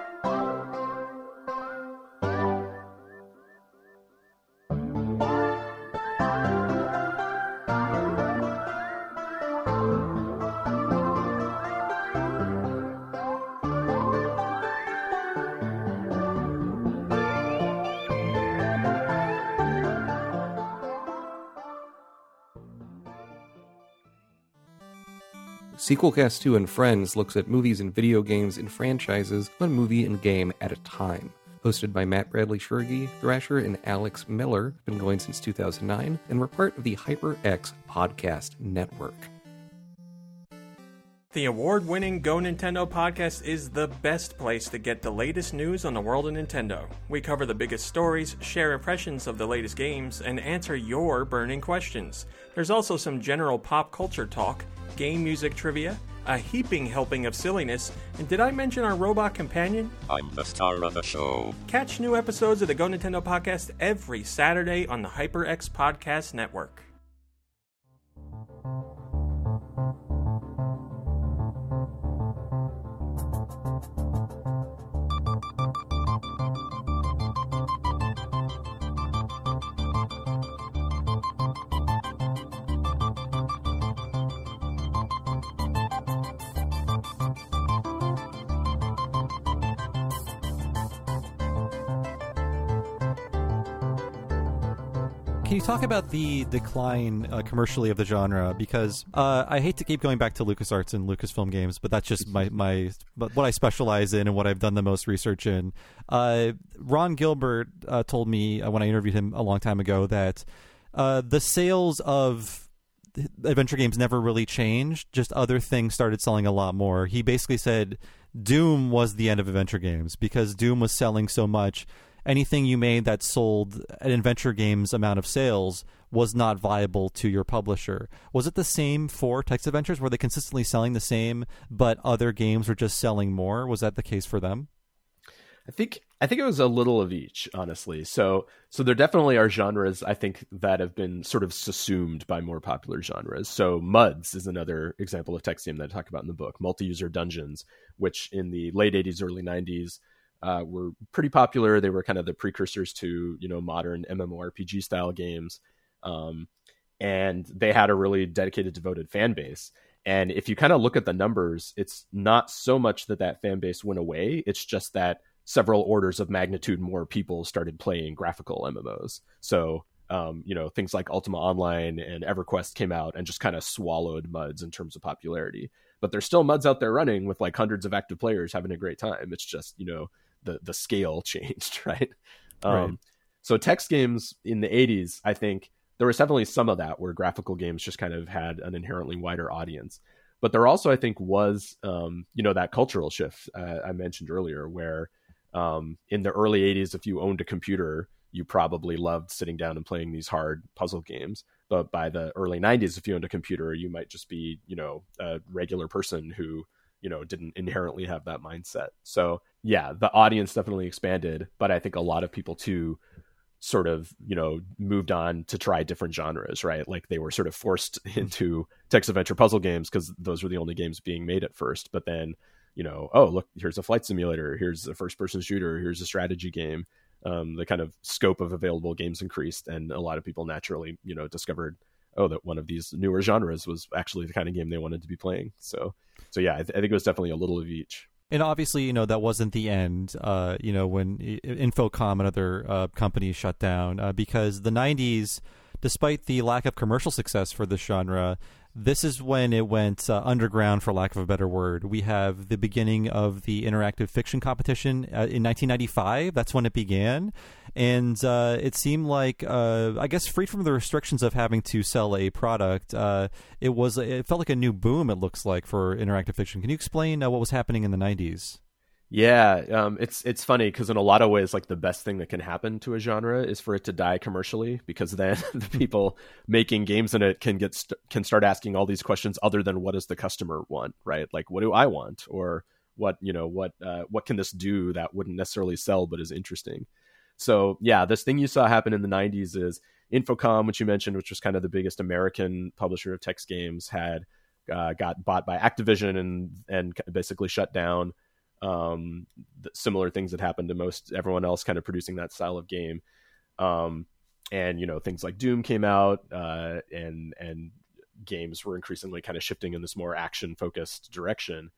Sequelcast two and Friends looks at movies and video games and franchises, one movie and game at a time. Hosted by Matt Bradley Shurgi, Thrasher, and Alex Miller, been going since two thousand nine, and we're part of the HyperX Podcast Network. The award-winning Go Nintendo podcast is the best place to get the latest news on the world of Nintendo. We cover the biggest stories, share impressions of the latest games, and answer your burning questions. There's also some general pop culture talk, game music trivia, a heaping helping of silliness, and did I mention our robot companion? I'm the star of the show. Catch new episodes of the Go Nintendo podcast every Saturday on the HyperX Podcast Network. Can you talk about the decline uh, commercially of the genre? Because uh, I hate to keep going back to LucasArts and Lucasfilm Games, but that's just my, my what I specialize in and what I've done the most research in. Uh, Ron Gilbert uh, told me uh, when I interviewed him a long time ago that uh, the sales of adventure games never really changed. Just other things started selling a lot more. He basically said Doom was the end of adventure games because Doom was selling so much. Anything you made that sold an adventure games amount of sales was not viable to your publisher. Was it the same for text adventures? Were they consistently selling the same, but other games were just selling more? Was that the case for them? I think I think it was a little of each, honestly. So so there definitely are genres, I think, that have been sort of subsumed by more popular genres. So M U Ds is another example of text game that I talk about in the book. Multi-user dungeons, which in the late eighties, early nineties, Uh, were pretty popular. They were kind of the precursors to, you know, modern MMORPG style games. Um, and they had a really dedicated, devoted fan base. And if you kind of look at the numbers, it's not so much that that fan base went away. It's just that several orders of magnitude more people started playing graphical M M Os. So, um, you know, things like Ultima Online and EverQuest came out and just kind of swallowed M U Ds in terms of popularity. But there's still M U Ds out there running with like hundreds of active players having a great time. It's just, you know, the the scale changed, right? Um, right. So text games in the eighties, I think there was definitely some of that where graphical games just kind of had an inherently wider audience. But there also, I think, was, um, you know, that cultural shift uh, I mentioned earlier, where um, in the early eighties, if you owned a computer, you probably loved sitting down and playing these hard puzzle games. But by the early nineties, if you owned a computer, you might just be, you know, a regular person who you know, didn't inherently have that mindset. So yeah, the audience definitely expanded, but I think a lot of people too sort of, you know, moved on to try different genres, right? Like they were sort of forced into text adventure puzzle games because those were the only games being made at first. But then, you know, oh, look, here's a flight simulator, here's a first person shooter, here's a strategy game. Um, the kind of scope of available games increased, and a lot of people naturally, you know, discovered, oh, that one of these newer genres was actually the kind of game they wanted to be playing. So, so yeah, I, th- I think it was definitely a little of each. And obviously, you know, that wasn't the end, uh, you know, when Infocom and other uh, companies shut down, uh, because the nineties, despite the lack of commercial success for this genre, this is when it went uh, underground, for lack of a better word. We have the beginning of the interactive fiction competition uh, in nineteen ninety-five. That's when it began. And uh, it seemed like, uh, I guess, freed from the restrictions of having to sell a product, uh, it was it felt like a new boom, it looks like, for interactive fiction. Can you explain uh, what was happening in the nineties? Yeah, um, it's it's funny because in a lot of ways, like the best thing that can happen to a genre is for it to die commercially, because then the people making games in it can get st- can start asking all these questions other than what does the customer want, right? Like, what do I want, or what you know what uh, what can this do that wouldn't necessarily sell but is interesting. So yeah, this thing you saw happen in the nineties is Infocom, which you mentioned, which was kind of the biggest American publisher of text games, had uh, got bought by Activision and and basically shut down. Um, similar things that happened to most everyone else kind of producing that style of game. Um, and, you know, things like Doom came out, uh, and, and games were increasingly kind of shifting in this more action focused direction.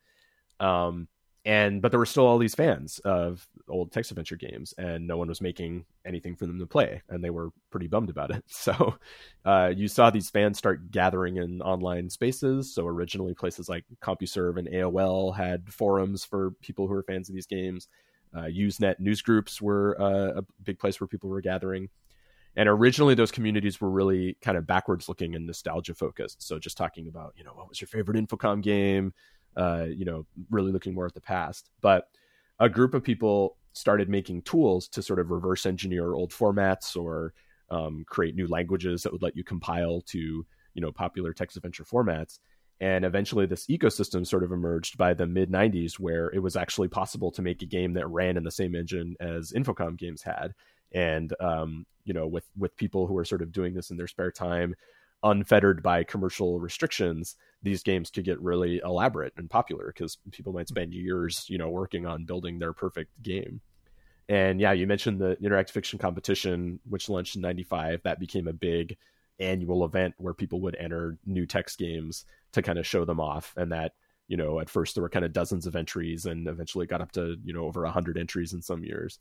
Um, and, but there were still all these fans of old text adventure games, and no one was making anything for them to play, and they were pretty bummed about it. So, uh, you saw these fans start gathering in online spaces. So originally places like CompuServe and A O L had forums for people who were fans of these games. Uh, Usenet news groups were uh, a big place where people were gathering. And originally those communities were really kind of backwards looking and nostalgia focused. So just talking about, you know, what was your favorite Infocom game? Uh, you know, really looking more at the past. But a group of people started making tools to sort of reverse engineer old formats, or um, create new languages that would let you compile to, you know, popular text adventure formats. And eventually this ecosystem sort of emerged by the mid nineties, where it was actually possible to make a game that ran in the same engine as Infocom games had. And, um, you know, with, with people who are sort of doing this in their spare time, unfettered by commercial restrictions, these games could get really elaborate and popular because people might spend years, you know, working on building their perfect game. And yeah, you mentioned the interactive fiction competition, which launched in ninety-five. That became a big annual event where people would enter new text games to kind of show them off. And that, you know, at first there were kind of dozens of entries, and eventually got up to, you know, over a hundred entries in some years.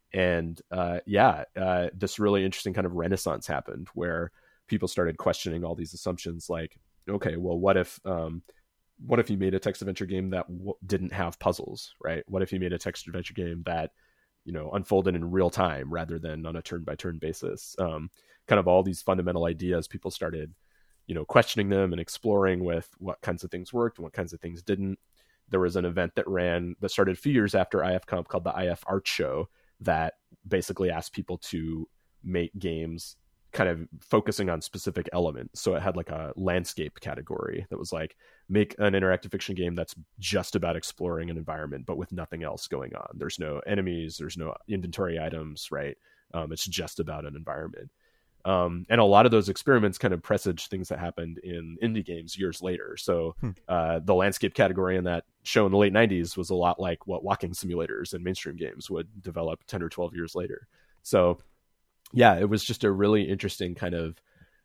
And uh, yeah, uh, this really interesting kind of renaissance happened where people started questioning all these assumptions, like, okay, well, what if, um, what if you made a text adventure game that w- didn't have puzzles, right? What if you made a text adventure game that, you know, unfolded in real time rather than on a turn by turn basis? Um, kind of all these fundamental ideas, people started, you know, questioning them and exploring with what kinds of things worked and what kinds of things didn't. There was an event that ran, that started a few years after I F Comp, called the I F Art Show, that basically asked people to make games kind of focusing on specific elements. So it had like a landscape category that was like, make an interactive fiction game that's just about exploring an environment, but with nothing else going on. There's no enemies, there's no inventory items, right? Um, it's just about an environment. Um, and a lot of those experiments kind of presaged things that happened in indie games years later. So hmm. uh, the landscape category in that show in the late nineties was a lot like what walking simulators and mainstream games would develop ten or twelve years later. So yeah, it was just a really interesting kind of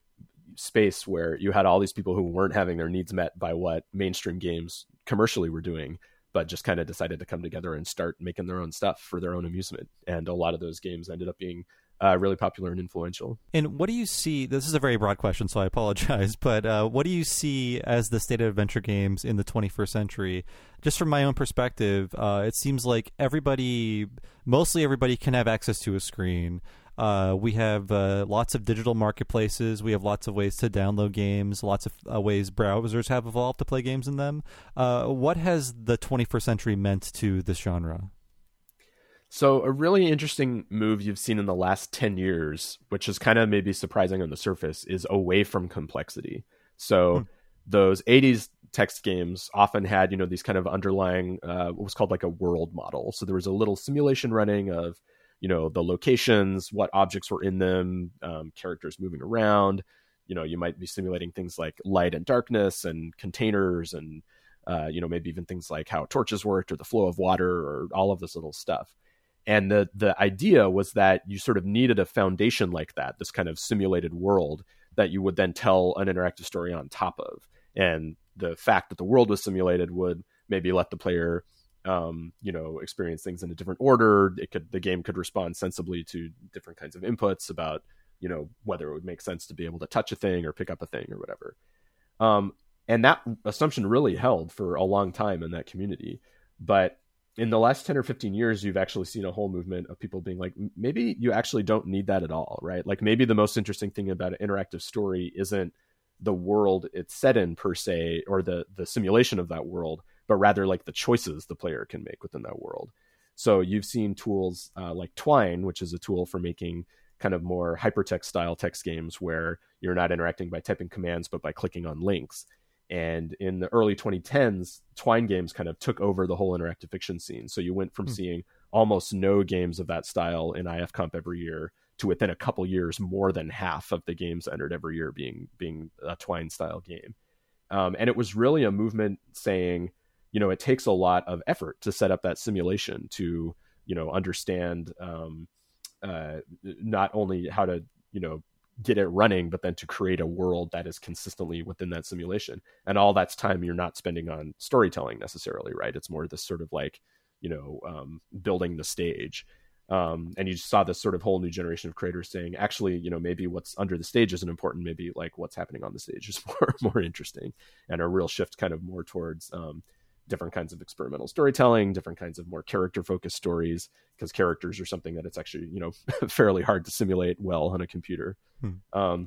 space where you had all these people who weren't having their needs met by what mainstream games commercially were doing, but just kind of decided to come together and start making their own stuff for their own amusement. And a lot of those games ended up being uh, really popular and influential. And what do you see, this is a very broad question, so I apologize, but uh, what do you see as the state of adventure games in the twenty-first century? Just from my own perspective, uh, it seems like everybody, mostly everybody can have access to a screen. Uh, we have uh, lots of digital marketplaces. We have lots of ways to download games, lots of uh, ways browsers have evolved to play games in them. Uh, what has the twenty-first century meant to this genre? So a really interesting move you've seen in the last ten years, which is kind of maybe surprising on the surface, is away from complexity. So hmm. those eighties text games often had, you know, these kind of underlying, uh, what was called like a world model. So there was a little simulation running of, you know, the locations, what objects were in them, um, characters moving around. You know, you might be simulating things like light and darkness and containers and, uh, you know, maybe even things like how torches worked or the flow of water or all of this little stuff. And the the idea was that you sort of needed a foundation like that, this kind of simulated world that you would then tell an interactive story on top of. And the fact that the world was simulated would maybe let the player, um, you know, experience things in a different order. It could, the game could respond sensibly to different kinds of inputs about, you know, whether it would make sense to be able to touch a thing or pick up a thing or whatever. Um, and that assumption really held for a long time in that community. But in the last ten or fifteen years, you've actually seen a whole movement of people being like, maybe you actually don't need that at all, right? Like maybe the most interesting thing about an interactive story isn't the world it's set in per se, or the the simulation of that world, but rather like the choices the player can make within that world. So you've seen tools uh, like Twine, which is a tool for making kind of more hypertext style text games where you're not interacting by typing commands, but by clicking on links. And in the early twenty tens, Twine games kind of took over the whole interactive fiction scene. So you went from mm. seeing almost no games of that style in I F Comp every year to within a couple years, more than half of the games entered every year being being a Twine style game. Um, and it was really a movement saying, you know, it takes a lot of effort to set up that simulation to, you know, understand um, uh, not only how to, you know, get it running, but then to create a world that is consistently within that simulation. And all that's time you're not spending on storytelling necessarily, right? It's more this sort of like, you know, um, building the stage. Um, and you saw this sort of whole new generation of creators saying, actually, you know, maybe what's under the stage isn't important. Maybe like what's happening on the stage is more, more interesting, and a real shift kind of more towards um, different kinds of experimental storytelling, different kinds of more character focused stories, because characters are something that it's actually, you know, fairly hard to simulate well on a computer. Hmm. Um,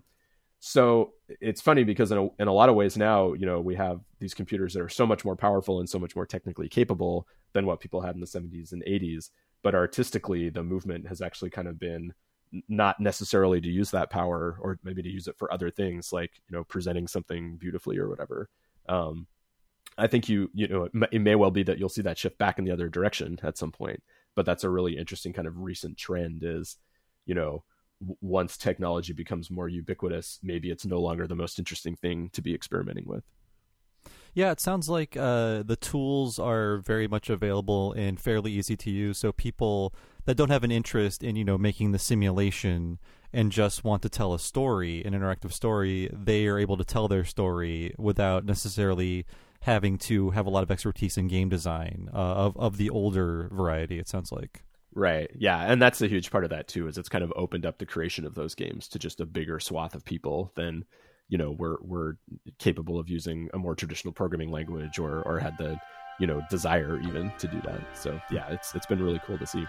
so it's funny because in a, in a lot of ways now, you know, we have these computers that are so much more powerful and so much more technically capable than what people had in the seventies and eighties. But artistically, the movement has actually kind of been not necessarily to use that power, or maybe to use it for other things, like, you know, presenting something beautifully or whatever. Um, I think you, you know, it may, it may well be that you'll see that shift back in the other direction at some point. But that's a really interesting kind of recent trend is, you know, w- once technology becomes more ubiquitous, maybe it's no longer the most interesting thing to be experimenting with. Yeah, it sounds like uh, the tools are very much available and fairly easy to use. So people that don't have an interest in, you know, making the simulation and just want to tell a story, an interactive story, they are able to tell their story without necessarily having to have a lot of expertise in game design uh, of of the older variety, it sounds like. Right. Yeah. And that's a huge part of that too, is it's kind of opened up the creation of those games to just a bigger swath of people than, you know, we're we're capable of using a more traditional programming language or or had the, you know, desire even to do that. So yeah, it's it's been really cool to see.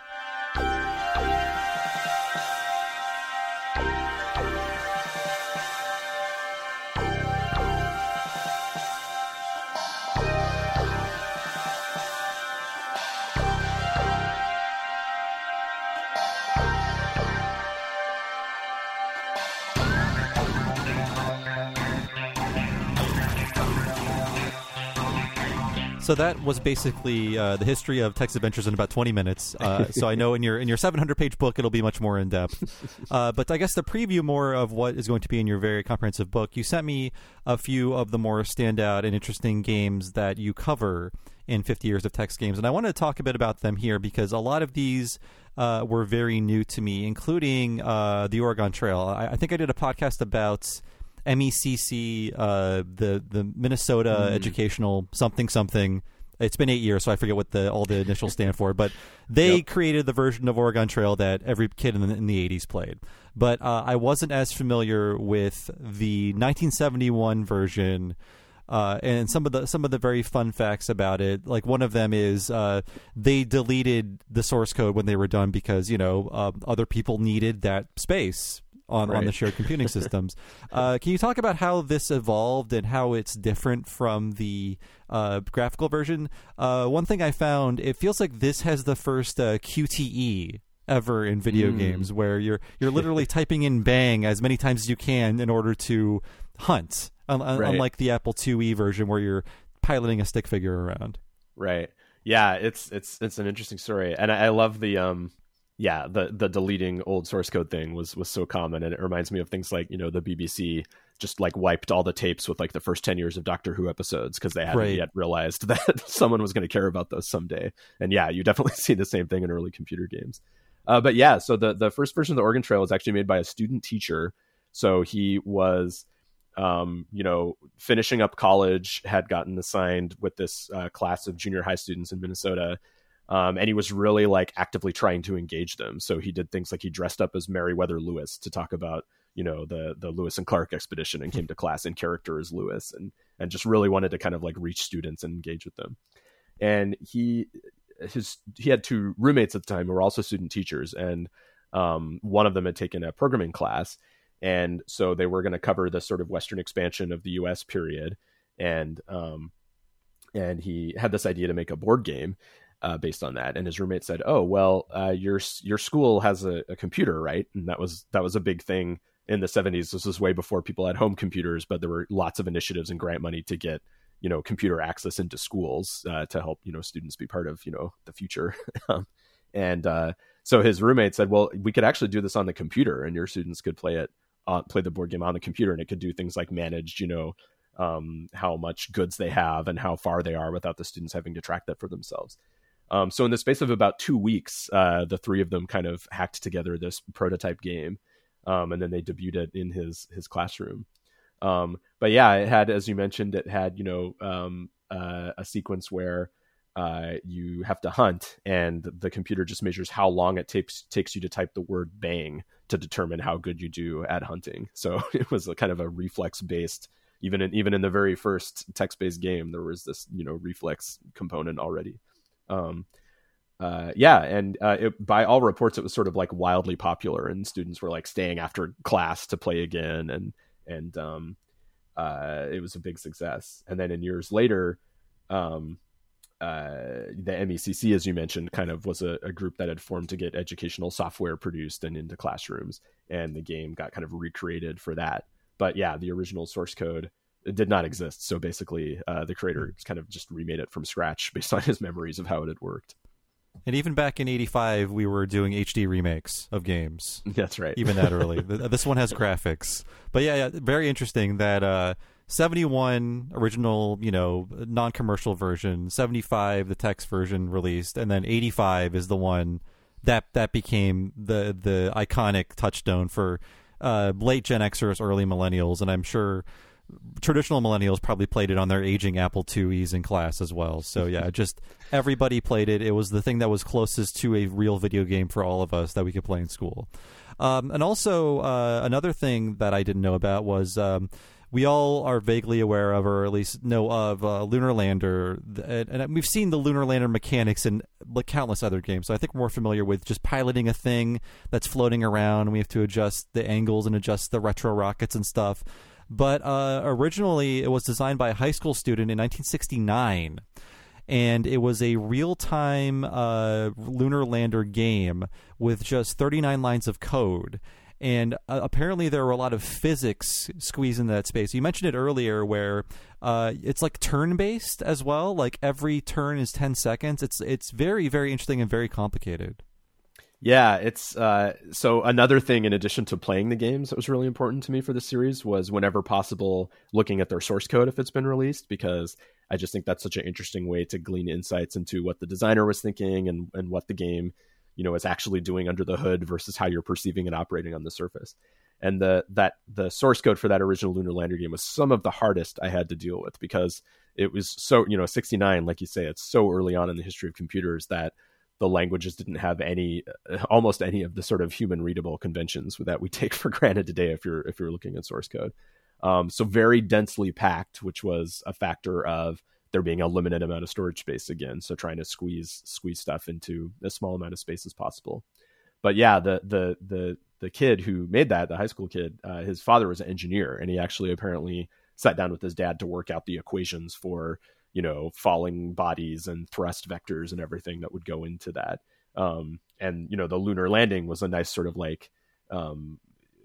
So that was basically uh, the history of text adventures in about twenty minutes. Uh, so I know in your in your seven hundred page book it'll be much more in depth. Uh, but I guess to preview more of what is going to be in your very comprehensive book, you sent me a few of the more standout and interesting games that you cover in fifty years of text games, and I want to talk a bit about them here because a lot of these uh, were very new to me, including uh, the Oregon Trail. I, I think I did a podcast about M E C C, uh, the the Minnesota mm. Educational something something. It's been eight years, so I forget what the all the initials stand for. But they yep. created the version of Oregon Trail that every kid in the, in the eighties played. But uh, I wasn't as familiar with the nineteen seventy-one version. Uh, and some of the some of the very fun facts about it, like one of them is uh, they deleted the source code when they were done because, you know, uh, other people needed that space on, right. on the shared computing systems. Uh, can you talk about how this evolved and how it's different from the uh, graphical version? Uh, one thing I found, it feels like this has the first uh, Q T E ever in video mm. games, where you're you're literally typing in bang as many times as you can in order to hunt. Un- right. Unlike the Apple two E version where you're piloting a stick figure around. Right. Yeah, it's it's it's an interesting story, and I, I love the um yeah the the deleting old source code thing was was so common, and it reminds me of things like, you know, the B B C just like wiped all the tapes with like the first ten years of Doctor Who episodes because they hadn't Right. yet realized that someone was going to care about those someday. And yeah, you definitely see the same thing in early computer games. Uh, but yeah, so the the first version of the Oregon Trail was actually made by a student teacher. So he was Um, you know, finishing up college, had gotten assigned with this uh, class of junior high students in Minnesota. Um, and he was really like actively trying to engage them. So he did things like he dressed up as Meriwether Lewis to talk about, you know, the, the Lewis and Clark expedition, and came to class in character as Lewis, and, and just really wanted to kind of like reach students and engage with them. And he, his, he had two roommates at the time who were also student teachers. And um, one of them had taken a programming class. And so they were going to cover the sort of Western expansion of the U S period. And, um, and he had this idea to make a board game uh, based on that. And his roommate said, oh, well, uh, your, your school has a, a computer, right? And that was, that was a big thing in the seventies. This was way before people had home computers, but there were lots of initiatives and grant money to get, you know, computer access into schools uh, to help, you know, students be part of, you know, the future. and uh, so his roommate said, well, we could actually do this on the computer, and your students could play it. Uh, play the board game on the computer, and it could do things like manage, you know, um, how much goods they have and how far they are without the students having to track that for themselves. Um, so in the space of about two weeks, uh, the three of them kind of hacked together this prototype game, um, and then they debuted it in his his classroom. Um, but yeah, it had, as you mentioned, it had, you know, um, uh, a sequence where uh, you have to hunt, and the computer just measures how long it takes takes you to type the word bang to determine how good you do at hunting. So it was a kind of a reflex based, even in, even in the very first text based game, there was this, you know, reflex component already. Um, uh, yeah. And, uh, it, by all reports, it was sort of like wildly popular, and students were like staying after class to play again. And, and, um, uh, it was a big success. And then in years later, um, uh, the M E C C, as you mentioned, kind of was a, a group that had formed to get educational software produced and into classrooms, and the game got kind of recreated for that. But yeah, the original source code did not exist. So basically, uh, the creator kind of just remade it from scratch based on his memories of how it had worked. And even back in eighty-five, we were doing H D remakes of games. That's right. Even that early. This one has graphics. But yeah, yeah, very interesting that uh, seventy-one original, you know, non-commercial version, seventy-five the text version released, and then eighty-five is the one that that became the the iconic touchstone for uh, late Gen Xers, early millennials, and I'm sure traditional millennials probably played it on their aging Apple two Es in class as well. So yeah, just everybody played it. It was the thing that was closest to a real video game for all of us that we could play in school. Um, and also uh, another thing that I didn't know about was um, we all are vaguely aware of, or at least know of, uh, Lunar Lander, and, and we've seen the Lunar Lander mechanics in like, countless other games. So I think we're more familiar with just piloting a thing that's floating around, and we have to adjust the angles and adjust the retro rockets and stuff. But uh, originally, it was designed by a high school student in nineteen sixty-nine, and it was a real-time uh, lunar lander game with just thirty-nine lines of code. And uh, apparently, there were a lot of physics squeezed into that space. You mentioned it earlier, where uh, it's like turn-based as well. Like every turn is ten seconds. It's it's very, very interesting and very complicated. Yeah, it's uh, so another thing in addition to playing the games that was really important to me for this series was whenever possible looking at their source code if it's been released, because I just think that's such an interesting way to glean insights into what the designer was thinking and, and what the game, you know, is actually doing under the hood versus how you're perceiving it operating on the surface. And the that the source code for that original Lunar Lander game was some of the hardest I had to deal with, because it was so, you know, sixty-nine, like you say, it's so early on in the history of computers that the languages didn't have any, almost any of the sort of human readable conventions that we take for granted today if you're if you're looking at source code. Um, so very densely packed, which was a factor of there being a limited amount of storage space again. So trying to squeeze squeeze stuff into as small amount of space as possible. But yeah, the the the the kid who made that, the high school kid, uh, his father was an engineer, and he actually apparently sat down with his dad to work out the equations for, you know, falling bodies and thrust vectors and everything that would go into that. Um, and, you know, the lunar landing was a nice sort of like, um,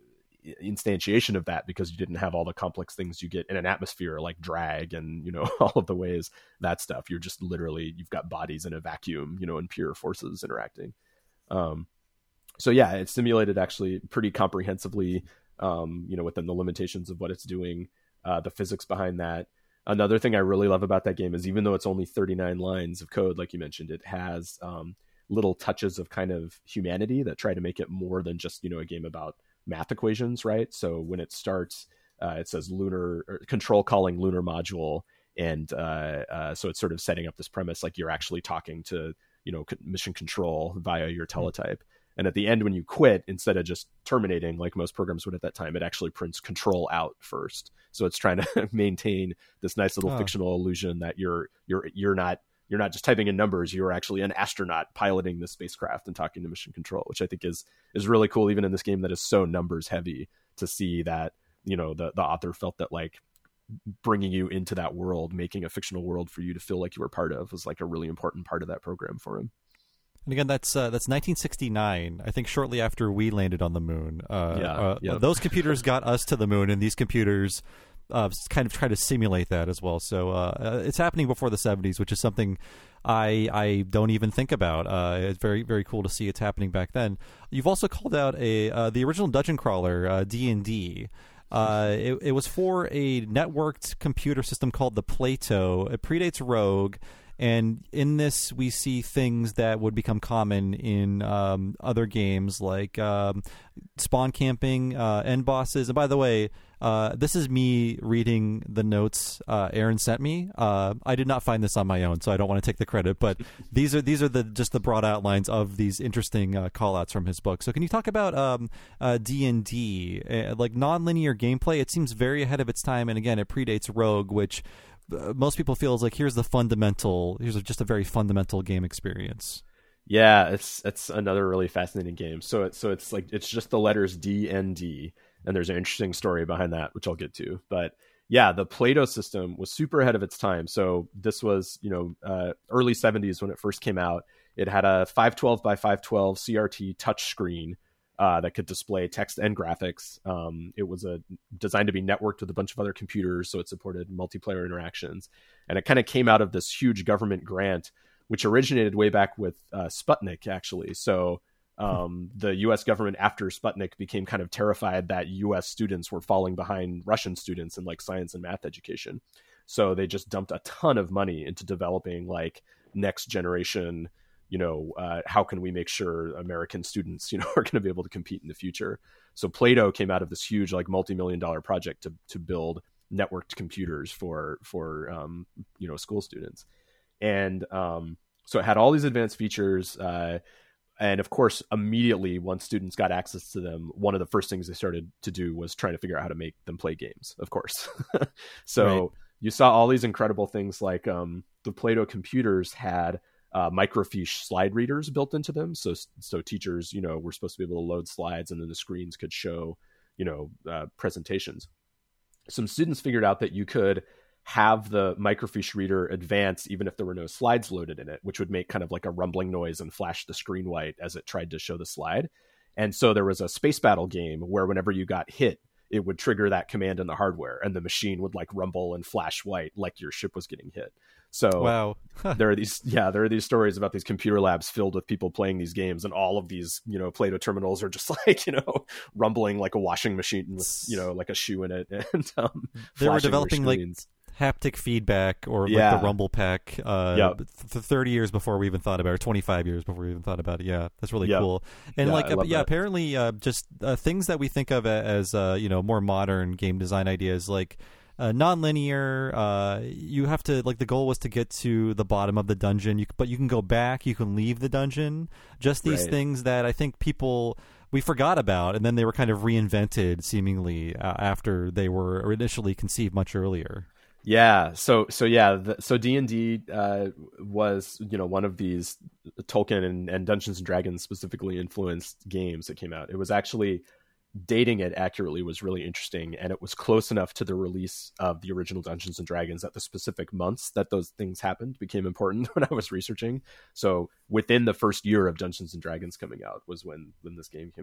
instantiation of that because you didn't have all the complex things you get in an atmosphere like drag and, you know, all of the ways that stuff. You're just literally, you've got bodies in a vacuum, you know, and pure forces interacting. Um, so yeah, it's simulated actually pretty comprehensively, um, you know, within the limitations of what it's doing, uh, the physics behind that. Another thing I really love about that game is even though it's only thirty-nine lines of code, like you mentioned, it has um, little touches of kind of humanity that try to make it more than just, you know, a game about math equations, right? So when it starts, uh, it says lunar or control calling lunar module. And uh, uh, so it's sort of setting up this premise like you're actually talking to, you know, mission control via your teletype. And at the end, when you quit, instead of just terminating like most programs would at that time, it actually prints control out first. So it's trying to maintain this nice little oh. fictional illusion that you're you're you're not you're not just typing in numbers. You're actually an astronaut piloting the spacecraft and talking to mission control, which I think is is really cool, even in this game that is so numbers heavy. To see that, you know, the the author felt that like bringing you into that world, making a fictional world for you to feel like you were part of, was like a really important part of that program for him. And again, that's uh, that's nineteen sixty-nine. I think shortly after we landed on the moon. Uh, yeah, uh, yep. Those computers got us to the moon, and these computers uh, kind of try to simulate that as well. So uh, it's happening before the seventies, which is something I I don't even think about. Uh, it's very very cool to see it's happening back then. You've also called out a uh, the original dungeon crawler uh, D and D. Uh, it, it was for a networked computer system called the Plato. It predates Rogue. And in this, we see things that would become common in um, other games like um, spawn camping, uh, end bosses. And by the way, uh, this is me reading the notes uh, Aaron sent me. Uh, I did not find this on my own, so I don't want to take the credit. But these are these are the just the broad outlines of these interesting uh, call-outs from his book. So can you talk about um, uh, D and D, uh, like non-linear gameplay? It seems very ahead of its time, and again, it predates Rogue, which most people feel is like, here's the fundamental, here's just a very fundamental game experience. Yeah, it's it's another really fascinating game. So it's so it's like it's just the letters D and D, and there's an interesting story behind that, which I'll get to. But yeah, the Plato system was super ahead of its time. So this was, you know, uh, early seventies when it first came out. It had a five twelve by five twelve C R T touchscreen Uh, that could display text and graphics. Um, it was a, designed to be networked with a bunch of other computers, so it supported multiplayer interactions. And it kind of came out of this huge government grant, which originated way back with uh, Sputnik, actually. So um, the U S government, after Sputnik, became kind of terrified that U S students were falling behind Russian students in like science and math education. So they just dumped a ton of money into developing like next generation, you know, uh, how can we make sure American students, you know, are going to be able to compete in the future? So Plato came out of this huge, like, multi-million dollar project to to build networked computers for for um, you know, school students, and um, so it had all these advanced features. Uh, and of course, immediately once students got access to them, one of the first things they started to do was trying to figure out how to make them play games. Of course, so right. You saw all these incredible things like um, the Plato computers had Uh, microfiche slide readers built into them, so so teachers, you know, were supposed to be able to load slides, and then the screens could show, you know, uh, presentations. Some students figured out that you could have the microfiche reader advance even if there were no slides loaded in it, which would make kind of like a rumbling noise and flash the screen white as it tried to show the slide. And so there was a space battle game where whenever you got hit, it would trigger that command in the hardware, and the machine would like rumble and flash white like your ship was getting hit. So wow. there are these, yeah, there are these stories about these computer labs filled with people playing these games, and all of these, you know, Plato terminals are just like, you know, rumbling like a washing machine with, you know, like a shoe in it. And um, they were developing like haptic feedback or like yeah. the Rumble Pack uh, yep. th- thirty years before we even thought about it, or twenty-five years before we even thought about it. Yeah, that's really yep. cool. And yeah, like, uh, yeah, that. apparently uh, just uh, things that we think of as, uh, you know, more modern game design ideas, like Uh, non-linear, uh, you have to, like, the goal was to get to the bottom of the dungeon, you, but you can go back, you can leave the dungeon. Just these right. things that I think people, we forgot about, and then they were kind of reinvented, seemingly, uh, after they were initially conceived much earlier. Yeah, so so yeah, the, so D and D uh, was, you know, one of these Tolkien and, and Dungeons and Dragons specifically influenced games that came out. It was actually, dating it accurately was really interesting, and it was close enough to the release of the original Dungeons and Dragons that the specific months that those things happened became important when I was researching. So within the first year of Dungeons and Dragons coming out was when when this game came out.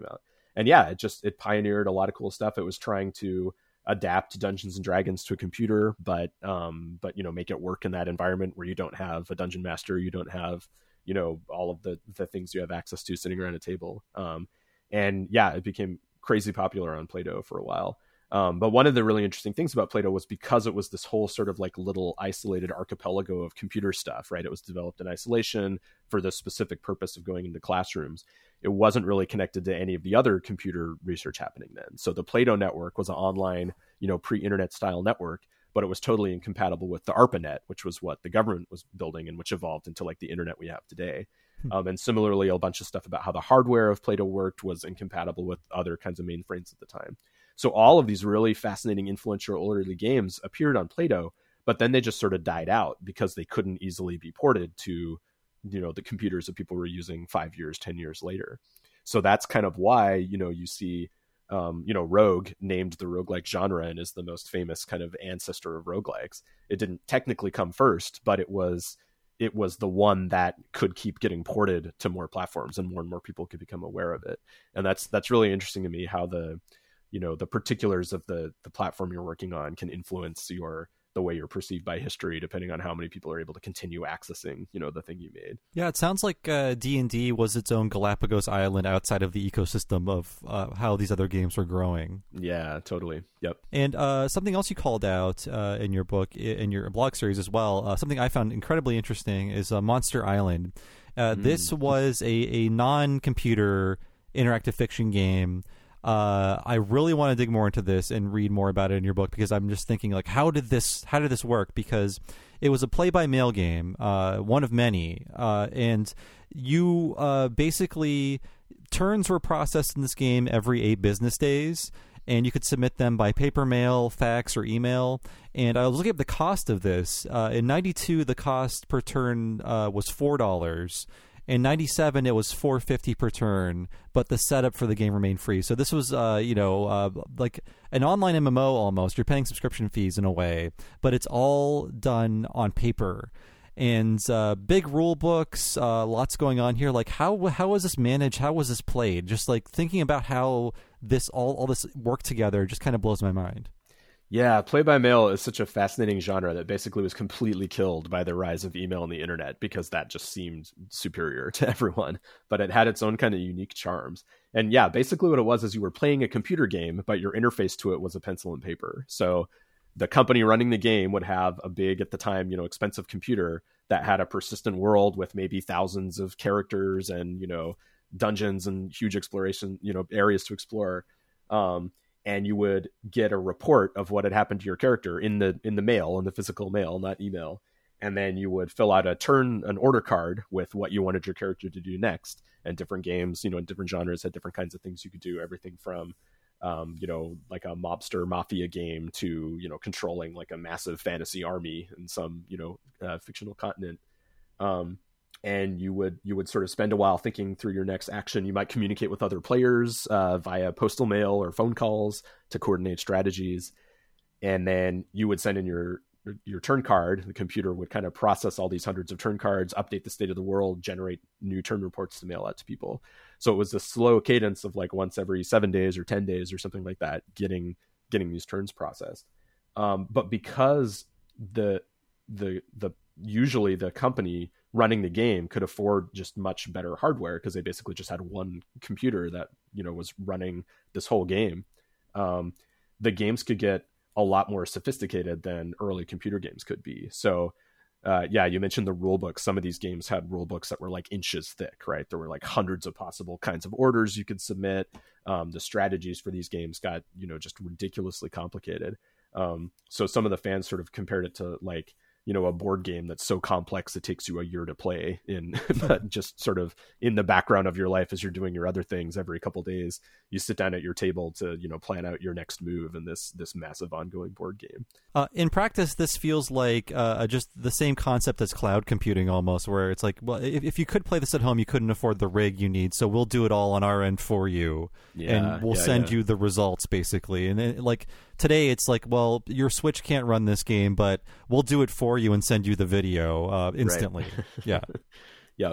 and yeah, it just it pioneered a lot of cool stuff. It was trying to adapt Dungeons and Dragons to a computer, but um, but you know, make it work in that environment where you don't have a dungeon master, you don't have, you know, all of the the things you have access to sitting around a table. Um, and yeah, it became crazy popular on Play-Doh for a while. Um, but one of the really interesting things about Play-Doh was because it was this whole sort of like little isolated archipelago of computer stuff, right? It was developed in isolation for the specific purpose of going into classrooms. It wasn't really connected to any of the other computer research happening then. So the Play-Doh network was an online, you know, pre-internet style network, but it was totally incompatible with the ARPANET, which was what the government was building and which evolved into like the internet we have today. Hmm. Um, and similarly, a bunch of stuff about how the hardware of Play-Doh worked was incompatible with other kinds of mainframes at the time. So all of these really fascinating, influential early games appeared on Play-Doh, but then they just sort of died out because they couldn't easily be ported to, you know, the computers that people were using five years, ten years later. So that's kind of why, you know, you see, um, you know, Rogue named the roguelike genre and is the most famous kind of ancestor of roguelikes. It didn't technically come first, but it was it was the one that could keep getting ported to more platforms and more and more people could become aware of it. And that's that's really interesting to me, how the, you know, the particulars of the the platform you're working on can influence your the way you're perceived by history, depending on how many people are able to continue accessing, you know, the thing you made. Yeah, it sounds like uh, D and D was its own Galapagos Island outside of the ecosystem of uh, how these other games were growing. Yeah, totally. Yep. And uh, something else you called out uh, in your book, in your blog series as well, uh, something I found incredibly interesting is uh, Monster Island. Uh, mm. This was a, a non-computer interactive fiction game. Uh, I really want to dig more into this and read more about it in your book, because I'm just thinking, like, how did this how did this work? Because it was a play-by-mail game, uh, one of many, uh, and you uh, basically turns were processed in this game every eight business days, and you could submit them by paper mail, fax, or email. And I was looking at the cost of this. Uh, in ninety-two, the cost per turn uh, was four dollars. In ninety-seven, it was four dollars and fifty cents per turn, but the setup for the game remained free. So this was, uh, you know, uh, like an online M M O almost. You're paying subscription fees in a way, but it's all done on paper. And uh, big rule books, uh, lots going on here. Like, how how was this managed? How was this played? Just like thinking about how this all all this worked together just kind of blows my mind. Yeah, play-by-mail is such a fascinating genre that basically was completely killed by the rise of email and the internet, because that just seemed superior to everyone. But it had its own kind of unique charms. And yeah, basically what it was is you were playing a computer game, but your interface to it was a pencil and paper. So the company running the game would have a big, at the time, you know, expensive computer that had a persistent world with maybe thousands of characters and, you know, dungeons and huge exploration, you know, areas to explore. Um, and you would get a report of what had happened to your character in the in the mail, in the physical mail, not email. And then you would fill out a turn, an order card with what you wanted your character to do next. And different games, you know, in different genres had different kinds of things you could do. Everything from, um, you know, like a mobster mafia game to, you know, controlling like a massive fantasy army in some, you know, uh, fictional continent. Um, and you would you would sort of spend a while thinking through your next action. You might communicate with other players uh, via postal mail or phone calls to coordinate strategies. And then you would send in your your turn card. The computer would kind of process all these hundreds of turn cards, update the state of the world, generate new turn reports to mail out to people. So it was a slow cadence of like once every seven days or ten days or something like that, getting getting these turns processed. Um, but because the the the usually the company running the game could afford just much better hardware, because they basically just had one computer that, you know, was running this whole game. Um, the games could get a lot more sophisticated than early computer games could be. So, uh, yeah, you mentioned the rule books. Some of these games had rule books that were like inches thick, right? There were like hundreds of possible kinds of orders you could submit. Um, the strategies for these games got, you know, just ridiculously complicated. Um, so some of the fans sort of compared it to like, you know, a board game that's so complex it takes you a year to play in, but just sort of in the background of your life as you're doing your other things every couple of days, you sit down at your table to, you know, plan out your next move in this this massive ongoing board game. Uh, in practice, this feels like uh, just the same concept as cloud computing almost, where it's like, well, if, if you could play this at home, you couldn't afford the rig you need, so we'll do it all on our end for you, yeah, and we'll yeah, send yeah. you the results, basically. And then, like, today, it's like, well, your Switch can't run this game, but we'll do it for you and send you the video uh, instantly. Right. Yeah. Yep.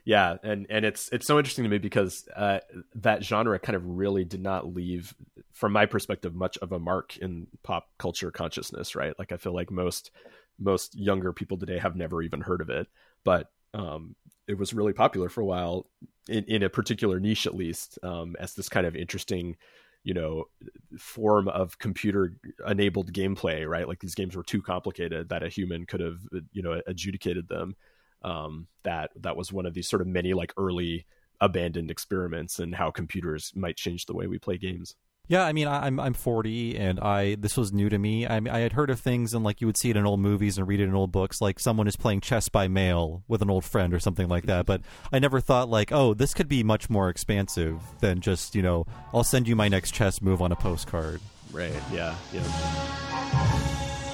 Yeah, and and it's it's so interesting to me because uh, that genre kind of really did not leave, from my perspective, much of a mark in pop culture consciousness, right? Like I feel like most most younger people today have never even heard of it, but um, it was really popular for a while in, in a particular niche, at least, um, as this kind of interesting, you know, form of computer enabled gameplay, right? Like these games were too complicated that a human could have, you know, adjudicated them. Um, that that was one of these sort of many like early abandoned experiments in how computers might change the way we play games. Yeah, I mean, I'm I'm forty, and I this was new to me. I I had heard of things, and like you would see it in old movies and read it in old books, like someone is playing chess by mail with an old friend or something like that. But I never thought like, oh, this could be much more expansive than just, you know, I'll send you my next chess move on a postcard. Right. Yeah. Yeah.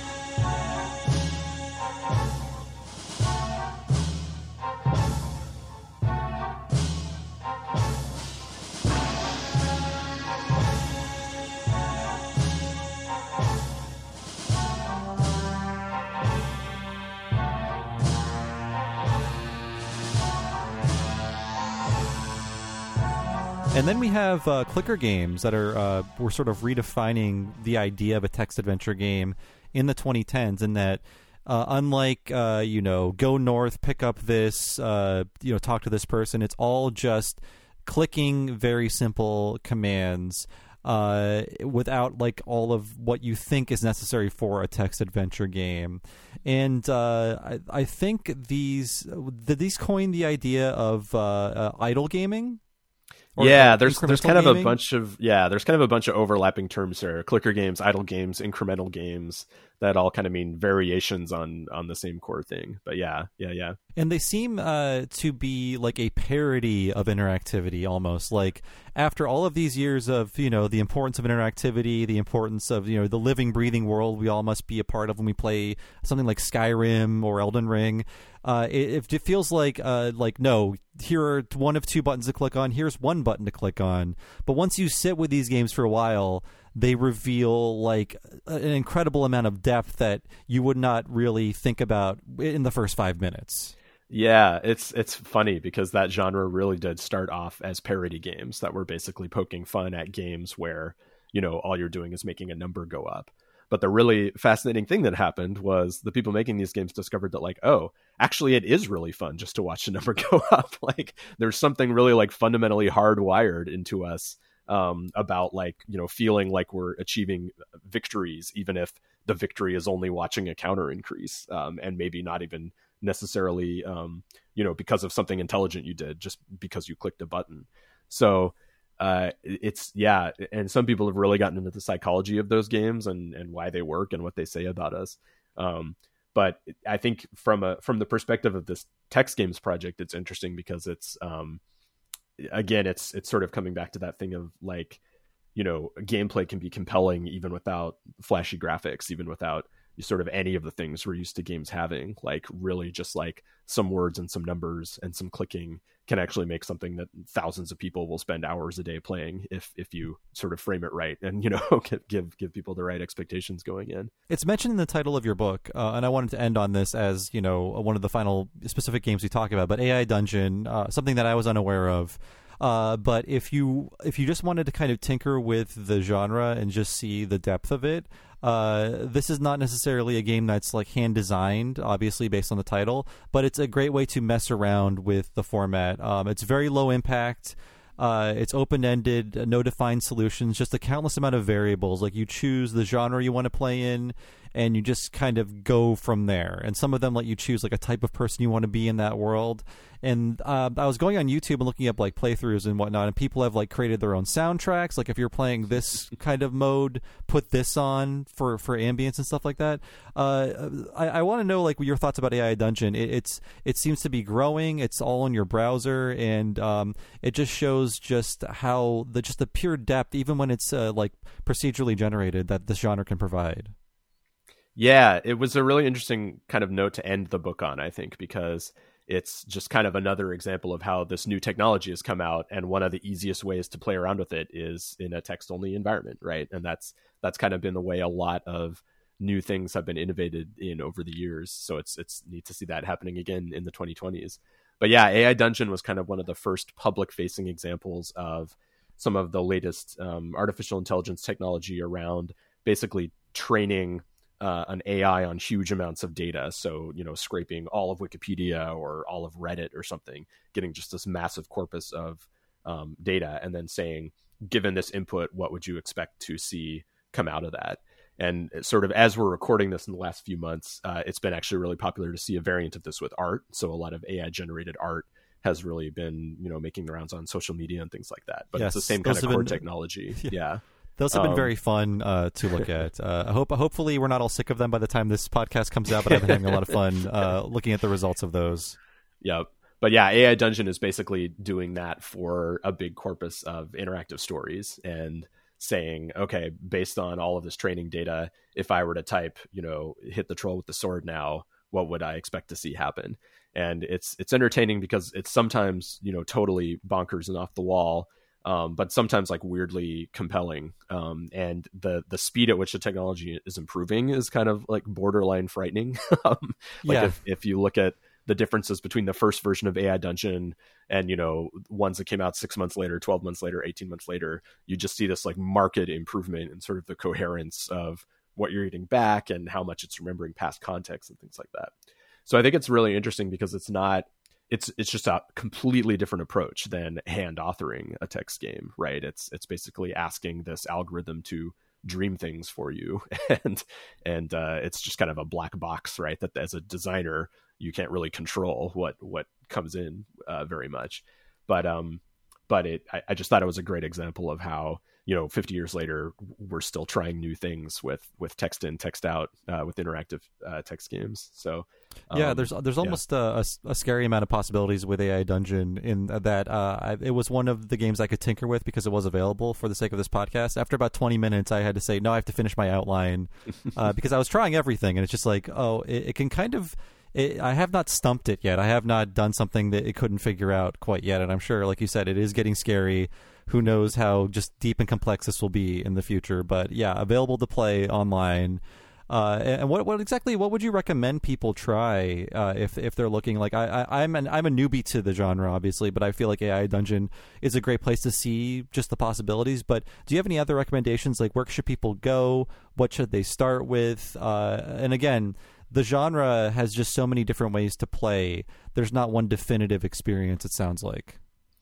And then we have uh, clicker games that are uh, we're sort of redefining the idea of a text adventure game in the twenty tens. In that, uh, unlike uh, you know, go north, pick up this, uh, you know, talk to this person, it's all just clicking very simple commands uh, without like all of what you think is necessary for a text adventure game. And uh, I, I think these did these coin the idea of uh, uh, idle gaming. Or yeah, there's there's kind gaming? of a bunch of yeah, there's kind of a bunch of overlapping terms here. Clicker games, idle games, incremental games, that all kind of mean variations on on the same core thing. But yeah, yeah, yeah. And they seem uh, to be like a parody of interactivity almost. Like after all of these years of, you know, the importance of interactivity, the importance of, you know, the living, breathing world we all must be a part of when we play something like Skyrim or Elden Ring, uh, it, it feels like uh, like no, here are one of two buttons to click on. Here's one button to click on. But once you sit with these games for a while, they reveal like an incredible amount of depth that you would not really think about in the first five minutes. Yeah, it's it's funny because that genre really did start off as parody games that were basically poking fun at games where, you know, all you're doing is making a number go up. But the really fascinating thing that happened was the people making these games discovered that, like, oh, actually it is really fun just to watch the number go up. Like there's something really like fundamentally hardwired into us um, about like, you know, feeling like we're achieving victories, even if the victory is only watching a counter increase um, and maybe not even necessarily, um, you know, because of something intelligent you did, just because you clicked a button. So uh, it's, yeah. And some people have really gotten into the psychology of those games and, and why they work and what they say about us. Um, but I think from a, from the perspective of this text games project, it's interesting because it's, um, again, it's, it's sort of coming back to that thing of like, you know, gameplay can be compelling even without flashy graphics, even without sort of any of the things we're used to games having. Like really just like some words and some numbers and some clicking can actually make something that thousands of people will spend hours a day playing if if you sort of frame it right and, you know, give give people the right expectations going in. It's mentioned in the title of your book, uh, and I wanted to end on this as, you know, one of the final specific games we talk about, but A I Dungeon, uh, something that I was unaware of. Uh, but if you if you just wanted to kind of tinker with the genre and just see the depth of it, uh, this is not necessarily a game that's like hand designed, obviously based on the title, but it's a great way to mess around with the format. Um, it's very low impact. Uh, it's open-ended, no defined solutions, just a countless amount of variables. Like you choose the genre you want to play in, and you just kind of go from there. And some of them let you choose like a type of person you want to be in that world. And uh, I was going on YouTube and looking up like playthroughs and whatnot, and people have like created their own soundtracks. Like if you're playing this kind of mode, put this on for, for ambience and stuff like that. Uh, I, I want to know like your thoughts about A I Dungeon. It, it's it seems to be growing. It's all in your browser, and um, it just shows just how the just the pure depth, even when it's uh, like procedurally generated, that this genre can provide. Yeah, it was a really interesting kind of note to end the book on, I think, because it's just kind of another example of how this new technology has come out, and one of the easiest ways to play around with it is in a text-only environment, right? And that's that's kind of been the way a lot of new things have been innovated in over the years. So it's it's neat to see that happening again in the twenty twenties. but yeah, A I Dungeon was kind of one of the first public-facing examples of some of the latest um, artificial intelligence technology around basically training uh, an A I on huge amounts of data. So, you know, scraping all of Wikipedia or all of Reddit or something, getting just this massive corpus of um, data, and then saying, given this input, what would you expect to see come out of that? And sort of as we're recording this in the last few months, uh, it's been actually really popular to see a variant of this with art. So a lot of A I generated art has really been, you know, making the rounds on social media and things like that. But yes, it's the same kind of core been, technology. Yeah. yeah. Those have been um, very fun uh, to look at. Uh, I hope, hopefully we're not all sick of them by the time this podcast comes out, but I've been having a lot of fun uh, looking at the results of those. Yeah. But yeah, A I Dungeon is basically doing that for a big corpus of interactive stories and saying, okay, based on all of this training data, if I were to type, you know, hit the troll with the sword now, what would I expect to see happen? And it's it's entertaining because it's sometimes, you know, totally bonkers and off the wall, um, but sometimes like weirdly compelling. Um, and the the speed at which the technology is improving is kind of like borderline frightening. um, like yeah. if, if you look at the differences between the first version of A I Dungeon and, you know, ones that came out six months later, twelve months later, eighteen months later, you just see this like marked improvement in sort of the coherence of what you're reading back and how much it's remembering past context and things like that. So I think it's really interesting because it's not, it's, it's just a completely different approach than hand authoring a text game, right? It's, it's basically asking this algorithm to dream things for you. And, and uh, it's just kind of a black box, right? That as a designer, you can't really control what, what comes in uh, very much. But, um, but it, I, I just thought it was a great example of how, you know, fifty years later, we're still trying new things with, with text in, text out, uh, with interactive uh, text games. So, um, yeah, there's there's almost yeah. a, a scary amount of possibilities with A I Dungeon in that uh, I, it was one of the games I could tinker with because it was available for the sake of this podcast. After about twenty minutes, I had to say, no, I have to finish my outline uh, because I was trying everything. And it's just like, oh, it, it can kind of... It, I have not stumped it yet. I have not done something that it couldn't figure out quite yet. And I'm sure, like you said, it is getting scary. Who knows how just deep and complex this will be in the future. But yeah, available to play online. Uh, and what what exactly what would you recommend people try uh, if if they're looking like I, I I'm an I'm a newbie to the genre, obviously, but I feel like A I Dungeon is a great place to see just the possibilities. But do you have any other recommendations? Like, where should people go? What should they start with? Uh, and again, the genre has just so many different ways to play. There's not one definitive experience, it sounds like.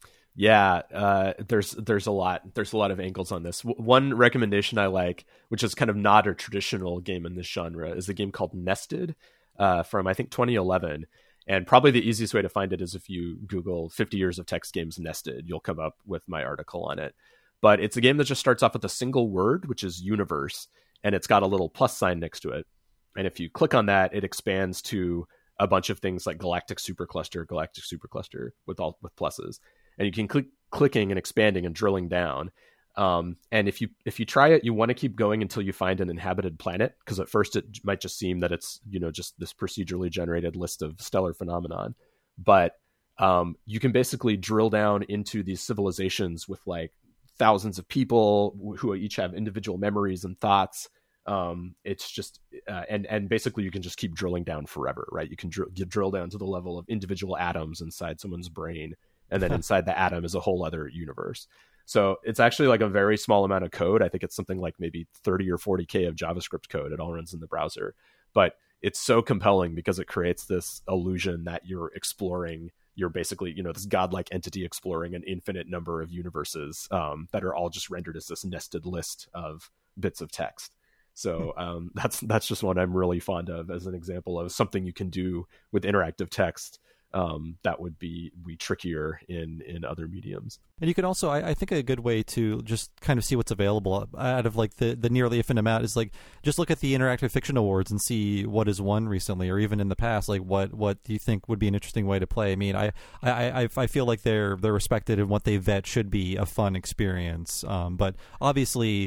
Yeah, uh, there's there's a lot there's a lot of angles on this. W- one recommendation I like, which is kind of not a traditional game in this genre, is a game called Nested uh, from I think twenty eleven. And probably the easiest way to find it is if you Google fifty years of text games nested, you'll come up with my article on it. But it's a game that just starts off with a single word, which is universe, and it's got a little plus sign next to it. And if you click on that, it expands to a bunch of things like galactic supercluster, galactic supercluster with all with pluses. And you can click clicking and expanding and drilling down. Um, and if you if you try it, you want to keep going until you find an inhabited planet, because at first it might just seem that it's, you know, just this procedurally generated list of stellar phenomenon. But um, you can basically drill down into these civilizations with like thousands of people who each have individual memories and thoughts. Um, it's just, uh, and, and basically you can just keep drilling down forever, right? You can dr- you drill down to the level of individual atoms inside someone's brain. And then inside the atom is a whole other universe. So it's actually like a very small amount of code. I think it's something like maybe thirty or forty K of JavaScript code. It all runs in the browser. But it's so compelling because it creates this illusion that you're exploring, you're basically, you know, this godlike entity exploring an infinite number of universes um, that are all just rendered as this nested list of bits of text. So um, that's that's just one I'm really fond of as an example of something you can do with interactive text um, that would be, be trickier in, in other mediums. And you can also, I, I think a good way to just kind of see what's available out of like the, the nearly infinite amount is like, just look at the Interactive Fiction Awards and see what has won recently, or even in the past, like what, what do you think would be an interesting way to play? I mean, I, I, I, I feel like they're, they're respected and what they vet should be a fun experience. Um, but obviously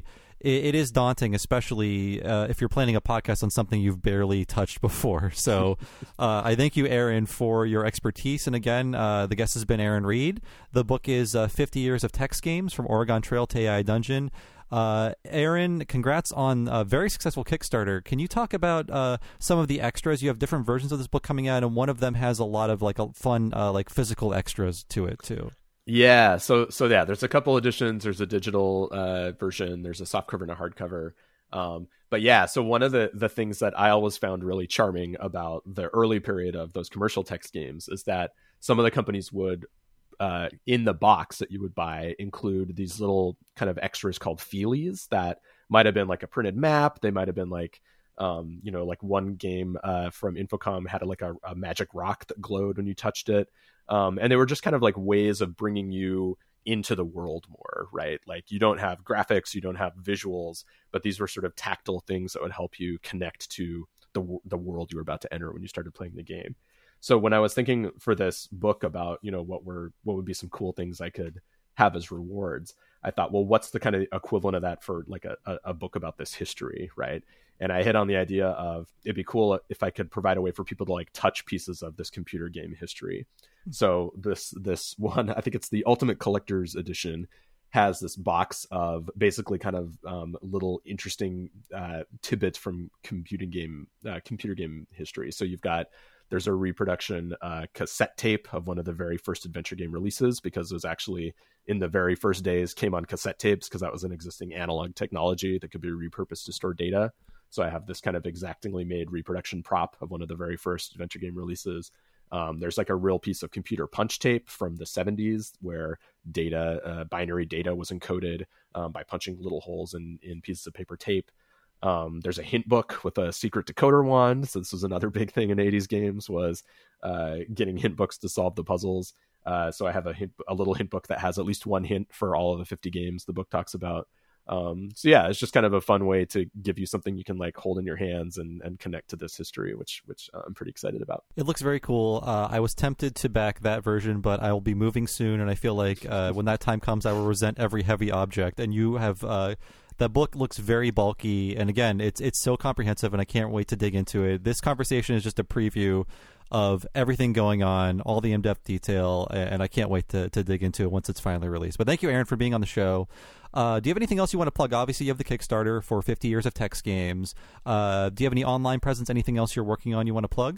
it, it is daunting, especially uh, if you're planning a podcast on something you've barely touched before. So uh, I thank you, Aaron, for your expertise. And again, uh, the guest has been Aaron Reed. The book is uh, fifty Years of Text Games from Oregon Trail to A I Dungeon. Uh, Aaron, congrats on a very successful Kickstarter. Can you talk about uh, some of the extras? You have different versions of this book coming out, and one of them has a lot of like a fun, uh, like physical extras to it too. Yeah, so so yeah, there's a couple editions. There's a digital uh, version. There's a softcover and a hardcover. Um, but yeah, so one of the the things that I always found really charming about the early period of those commercial text games is that some of the companies would Uh, in the box that you would buy include these little kind of extras called feelies that might have been like a printed map. They might have been like, um, you know, like one game uh, from Infocom had a, like a, a magic rock that glowed when you touched it. Um, and they were just kind of like ways of bringing you into the world more, right? Like you don't have graphics, you don't have visuals, but these were sort of tactile things that would help you connect to the the world you were about to enter when you started playing the game. So when I was thinking for this book about, you know, what were what would be some cool things I could have as rewards, I thought, well, what's the kind of equivalent of that for like a, a, a book about this history, right? And I hit on the idea of it'd be cool if I could provide a way for people to like touch pieces of this computer game history. So this this one, I think it's the Ultimate Collector's Edition, has this box of basically kind of um, little interesting uh, tidbits from computing game uh, computer game history. So you've got There's a reproduction uh, cassette tape of one of the very first adventure game releases, because it was actually in the very first days came on cassette tapes, because that was an existing analog technology that could be repurposed to store data. So I have this kind of exactingly made reproduction prop of one of the very first adventure game releases. Um, there's like a real piece of computer punch tape from the seventies where data, uh, binary data was encoded um, by punching little holes in, in pieces of paper tape. Um, there's a hint book with a secret decoder wand. So this was another big thing in eighties games, was uh, getting hint books to solve the puzzles. Uh, so I have a hint, a little hint book that has at least one hint for all of the fifty games the book talks about. Um, so yeah, it's just kind of a fun way to give you something you can like hold in your hands and, and connect to this history, which which uh, I'm pretty excited about. It looks very cool. Uh, I was tempted to back that version, but I will be moving soon, and I feel like uh, when that time comes, I will resent every heavy object. And you have. Uh, That book looks very bulky, and again, it's it's so comprehensive, and I can't wait to dig into it. This conversation is just a preview of everything going on, all the in-depth detail, and I can't wait to, to dig into it once it's finally released. But thank you, Aaron, for being on the show. Uh, do you have anything else you want to plug? Obviously, you have the Kickstarter for fifty Years of Text Games. Uh, do you have any online presence, anything else you're working on you want to plug?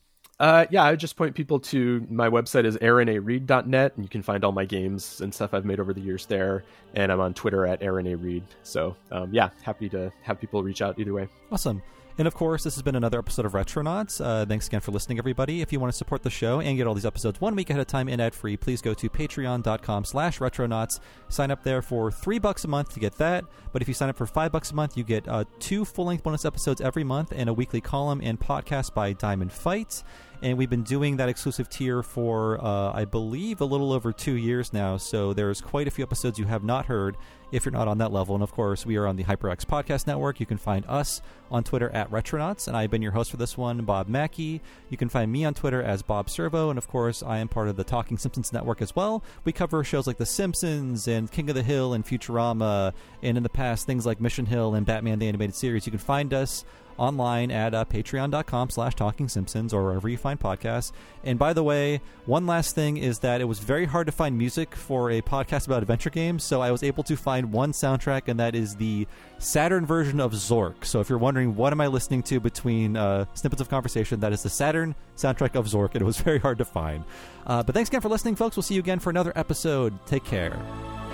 Uh, yeah, I would just point people to my website is aaron a reed dot net, and you can find all my games and stuff I've made over the years there. And I'm on Twitter at aaron a reed. So um, yeah, happy to have people reach out either way. Awesome. And of course, this has been another episode of Retronauts. Uh, thanks again for listening, everybody. If you want to support the show and get all these episodes one week ahead of time and ad-free, please go to patreon.com slash retronauts. Sign up there for three bucks a month to get that. But if you sign up for five bucks a month, you get uh, two full-length bonus episodes every month and a weekly column and podcast by Diamond Fight. And we've been doing that exclusive tier for, uh, I believe, a little over two years now. So there's quite a few episodes you have not heard if you're not on that level. And of course, we are on the HyperX Podcast Network. You can find us on Twitter at Retronauts. And I've been your host for this one, Bob Mackey. You can find me on Twitter as Bob Servo. And of course, I am part of the Talking Simpsons Network as well. We cover shows like The Simpsons and King of the Hill and Futurama. And in the past, things like Mission Hill and Batman the Animated Series. You can find us online at uh, patreon.com slash talking simpsons or wherever you find podcasts. And by the way, one last thing is that it was very hard to find music for a podcast about adventure games, so I was able to find one soundtrack, and that is the Saturn version of Zork. So if you're wondering what am I listening to between uh, snippets of conversation, that is the Saturn soundtrack of Zork, and it was very hard to find. Uh, but thanks again for listening, folks. We'll see you again for another episode. Take care.